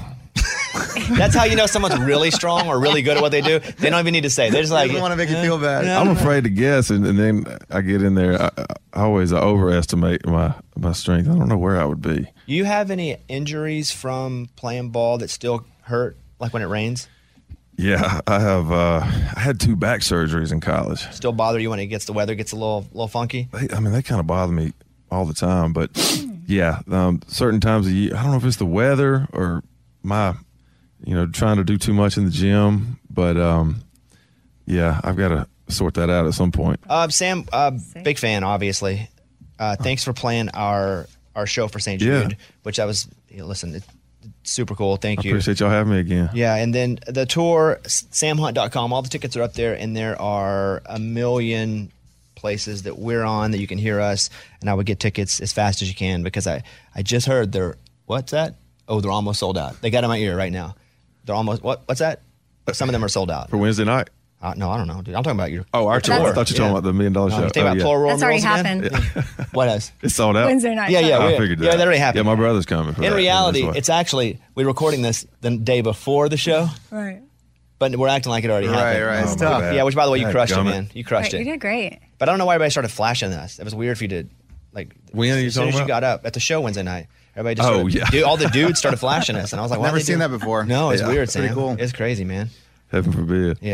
That's how you know someone's really strong or really good at what they do. They don't even need to say. They're just like, They don't wanna make you feel bad. Yeah. I'm afraid to guess, and, and then I get in there. I, I always overestimate my my strength. I don't know where I would be. You have any injuries from playing ball that still hurt, like when it rains? Yeah, I have. Uh, I had two back surgeries in college. Still bother you when it gets the weather gets a little little funky? They, I mean, they kind of bother me all the time. But yeah, um, certain times of year, I don't know if it's the weather or my, you know, trying to do too much in the gym. But um, yeah, I've got to sort that out at some point. Uh, Sam, uh, big fan, obviously. Uh, thanks for playing our our show for Saint Yeah. Jude, which I was. You know, listen, it's super cool. Thank I you. appreciate y'all having me again. Yeah, and then the tour, sam hunt dot com, all the tickets are up there, and there are a million places that we're on that you can hear us, and I would get tickets as fast as you can because I, I just heard they're, what's that? Oh, they're almost sold out. They got in my ear right now. They're almost, what? what's that? Some of them are sold out. For Wednesday night? Uh, no, I don't know, dude. I'm talking about your. Oh, our tour. I thought you were talking about the million dollar No, show. you're talking Oh, about yeah. Plural That's already Rules again? happened. What else? It's sold out. Wednesday night. Yeah, yeah, I we- figured that. yeah, that already happened. Yeah, my brother's coming for In that. reality, That's why. it's actually, we're recording this the day before the show, Right. but we're acting like it already Right, happened. right. It's Oh, my tough. bad. Yeah, which by the way, you Dad crushed it, gummit. man. You crushed Right, it. you did great. But I don't know why everybody started flashing us. It was weird for you to, like, When are you as soon talking as you about? got up at the show Wednesday night, everybody just Oh, started, yeah. dude, all the dudes started flashing us, and I was like, I've why never they seen do- that before. No, it's Yeah. weird, Pretty Sam. cool. It's crazy, man. Heaven forbid. Yeah.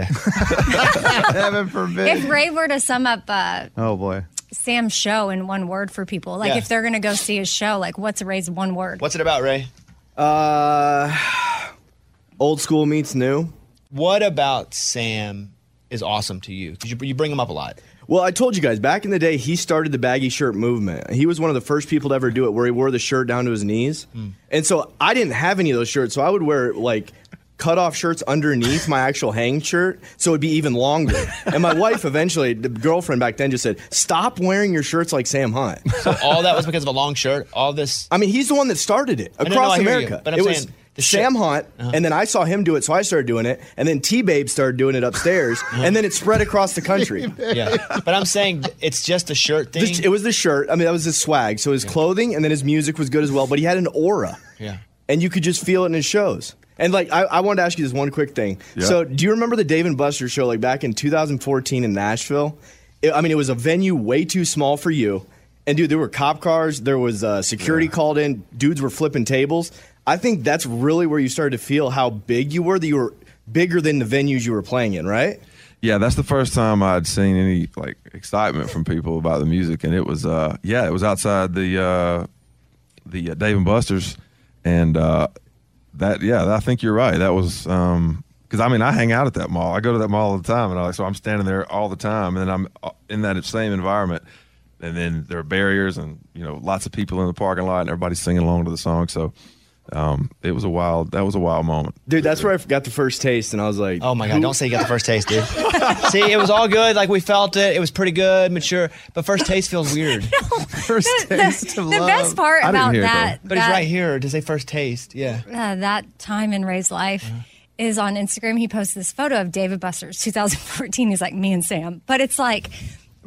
Heaven forbid. If Ray were to sum up uh, Oh boy. Sam's show in one word for people, like Yeah. if they're going to go see his show, like what's Ray's one word? What's it about, Ray? Uh, old school meets new. What about Sam is awesome to you? Because you, you bring him up a lot. Well, I told you guys, back in the day, he started the baggy shirt movement. He was one of the first people to ever do it, where he wore the shirt down to his knees. And so I didn't have any of those shirts, so I would wear, like, cut-off shirts underneath my actual hang shirt, so it'd be even longer. And my wife eventually, the girlfriend back then, just said, stop wearing your shirts like Sam Hunt. So all that was because of a long shirt? All this? I mean, he's the one that started it I know, across I hear you, America. but I'm it saying was the Sam shirt- Hunt, Uh-huh. and then I saw him do it, so I started doing it. And then T-Babe started doing it upstairs, and then it spread across the country. Yeah. But I'm saying it's just a shirt thing. This- it was the shirt. I mean, that was his swag. So his clothing, and then his music was good as well. But he had an aura, Yeah. and you could just feel it in his shows. And like, I, I wanted to ask you this one quick thing. Yeah. So, do you remember the Dave and Buster's show, like back in two thousand fourteen in Nashville? It, I mean, it was a venue way too small for you. And dude, there were cop cars. There was uh, security called in. Dudes were flipping tables. I think that's really where you started to feel how big you were. That you were bigger than the venues you were playing in, right? Yeah, that's the first time I'd seen any like excitement from people about the music, and it was uh, yeah, it was outside the uh, the uh, Dave and Buster's, and uh, that yeah, I think you're right. That was because I mean I hang out at that mall. I go to that mall all the time, and I, so I'm standing there all the time, and then I'm in that same environment, and then there are barriers, and you know lots of people in the parking lot, and everybody's singing along to the song. So um, it was a wild. That was a wild moment. Dude, that's where I got the first taste, and I was like, Oh my God! who- Don't say you got the first taste, dude. See, it was all good. Like we felt it. It was pretty good, mature. But first taste feels weird. First The, taste the of love. best part I didn't about hear it, that, But it's that, right here to say first taste. Yeah. uh, that time in Ray's life Uh-huh. is on Instagram. He posted this photo of David Buster's two thousand fourteen. He's like, me and Sam. But it's like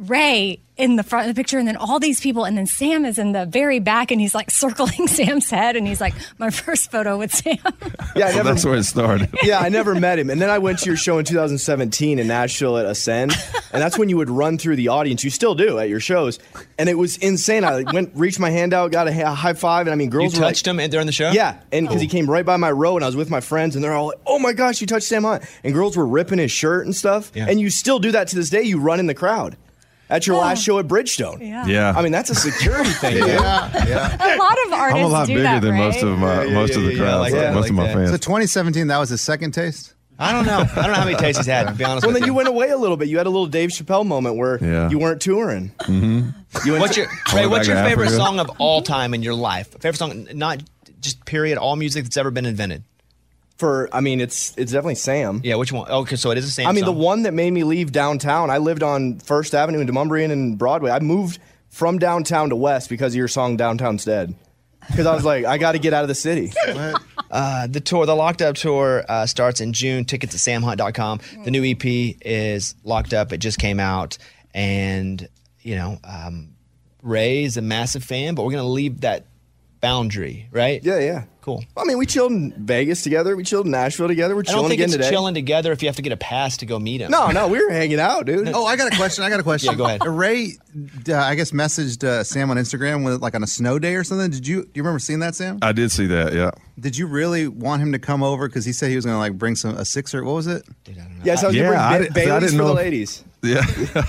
Ray in the front of the picture, and then all these people, and then Sam is in the very back, and he's like circling Sam's head, and he's like, my first photo with Sam. Yeah, I So never, that's where it started. yeah, I never met him. And then I went to your show in two thousand seventeen in Nashville at Ascend, and that's when you would run through the audience. You still do at your shows, and it was insane. I went, reached my hand out, got a ha- high five, and I mean, girls You were touched like, him during the show? Yeah, and because he came right by my row, and I was with my friends, and they're all like, "Oh my gosh, you touched Sam Hunt!" And girls were ripping his shirt and stuff. Yeah. And you still do that to this day. You run in the crowd at your last show at Bridgestone. Yeah. Yeah. I mean, that's a security thing. dude. Yeah, yeah. A lot of artists I'm a lot do bigger that, than right? most of my Yeah, yeah, most of yeah, the yeah, crowds, like like that, most like of my that. fans. So twenty seventeen, that was his second taste? I don't know. I don't know how many tastes he's had, to be honest Well, with then you went away a little bit. You had a little Dave Chappelle moment where Yeah. you weren't touring. Mm-hmm. You went What's to- your, Ray, what's back your to favorite Africa. song of all time in your life? Favorite song, not just period, all music that's ever been invented? for? I mean, it's it's definitely Sam. Yeah, which one? Okay, so it is the same I mean, song. the one that made me leave downtown. I lived on First Avenue in Demumbrian and Broadway. I moved from downtown to West because of your song "Downtown's Dead." Because I was like, I got to get out of the city. Uh, the tour, the Locked Up tour, uh, starts in June. Tickets at sam hunt dot com. The new E P is Locked Up. It just came out, and you know, um, Ray's a massive fan, but we're gonna leave that boundary, right? Yeah, yeah. Cool. I mean, we chilled in Vegas together. We chilled in Nashville together. We're I don't chilling think again it's today. chilling together if you have to get a pass to go meet him. No, no, we were hanging out, dude. Oh, I got a question. I got a question. Yeah, go ahead. Ray, uh, I guess, messaged uh, Sam on Instagram with like on a snow day or something. Did you do you remember seeing that, Sam? I did see that. Yeah. Did you really want him to come over because he said he was going to like bring some a sixer? What was it? Yes, I was Yeah, going I to didn't- bring I ba- Bailey's didn't for the know if- ladies. Yeah.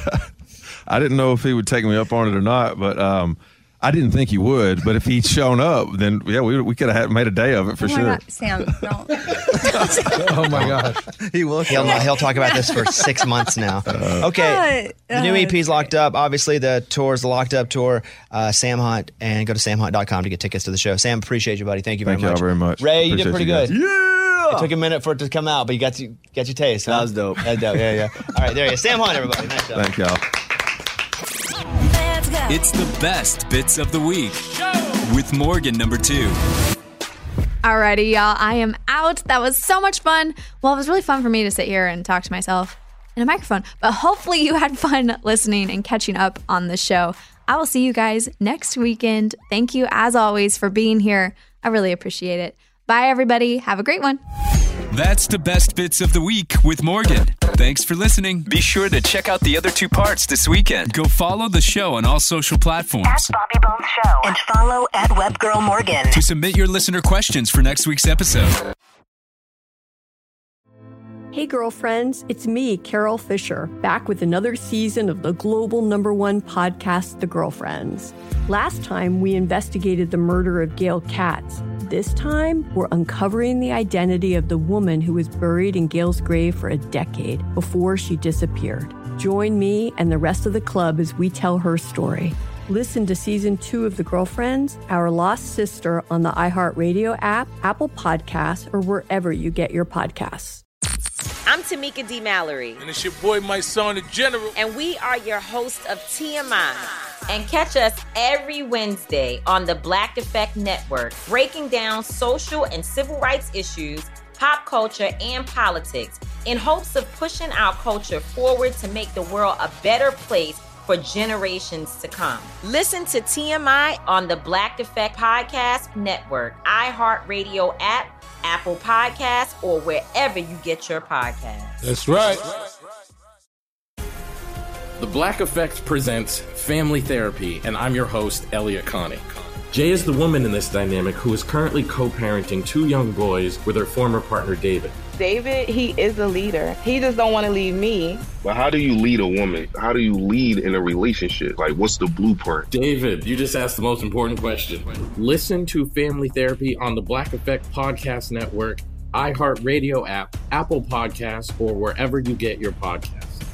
I didn't know if he would take me up on it or not, but um, I didn't think he would. But if he'd shown up, then yeah, we we could have had, made a day of it for Oh my sure. God, Sam, don't. Oh my gosh. He will. He'll he'll talk about this for six months now. Okay, Uh, the new uh, E P's Locked Up. Obviously, the tour's the Locked Up tour. Uh, Sam Hunt, and go to sam hunt dot com to get tickets to the show. Sam, appreciate you, buddy. Thank you very Thank y'all much. very much. Ray, you did Appreciate pretty you good. guys. It took a minute for it to come out, but you got you got your taste. Huh? That was dope. That's dope. Yeah, yeah. All right, there you go. Sam Hunt, everybody. Nice job. Thank y'all. It's the best bits of the week with Morgan number two. Alrighty, y'all. I am out. That was so much fun. Well, it was really fun for me to sit here and talk to myself in a microphone. But hopefully you had fun listening and catching up on the show. I will see you guys next weekend. Thank you, as always, for being here. I really appreciate it. Bye, everybody. Have a great one. That's the best bits of the week with Morgan. Thanks for listening. Be sure to check out the other two parts this weekend. Go follow the show on all social platforms. At Bobby Bones Show. And follow at Webgirl Morgan. To submit your listener questions for next week's episode. Hey, girlfriends, it's me, Carol Fisher, back with another season of the global number one podcast, The Girlfriends. Last time, we investigated the murder of Gail Katz. This time, we're uncovering the identity of the woman who was buried in Gail's grave for a decade before she disappeared. Join me and the rest of the club as we tell her story. Listen to season two of The Girlfriends, Our Lost Sister on the iHeartRadio app, Apple Podcasts, or wherever you get your podcasts. I'm Tamika D. Mallory. And it's your boy, my son, the General. And we are your hosts of T M I. And catch us every Wednesday on the Black Effect Network, breaking down social and civil rights issues, pop culture, and politics in hopes of pushing our culture forward to make the world a better place for generations to come. Listen to T M I on the Black Effect Podcast Network, iHeartRadio app, Apple Podcasts, or wherever you get your podcasts. That's right. The Black Effect presents Family Therapy, and I'm your host, Elliot Connie. Jay is the woman in this dynamic who is currently co-parenting two young boys with her former partner, David. David, he is a leader. He just don't want to leave me. But how do you lead a woman? How do you lead in a relationship? Like, what's the blueprint? David, you just asked the most important question. Listen to Family Therapy on the Black Effect Podcast Network, iHeartRadio app, Apple Podcasts, or wherever you get your podcasts.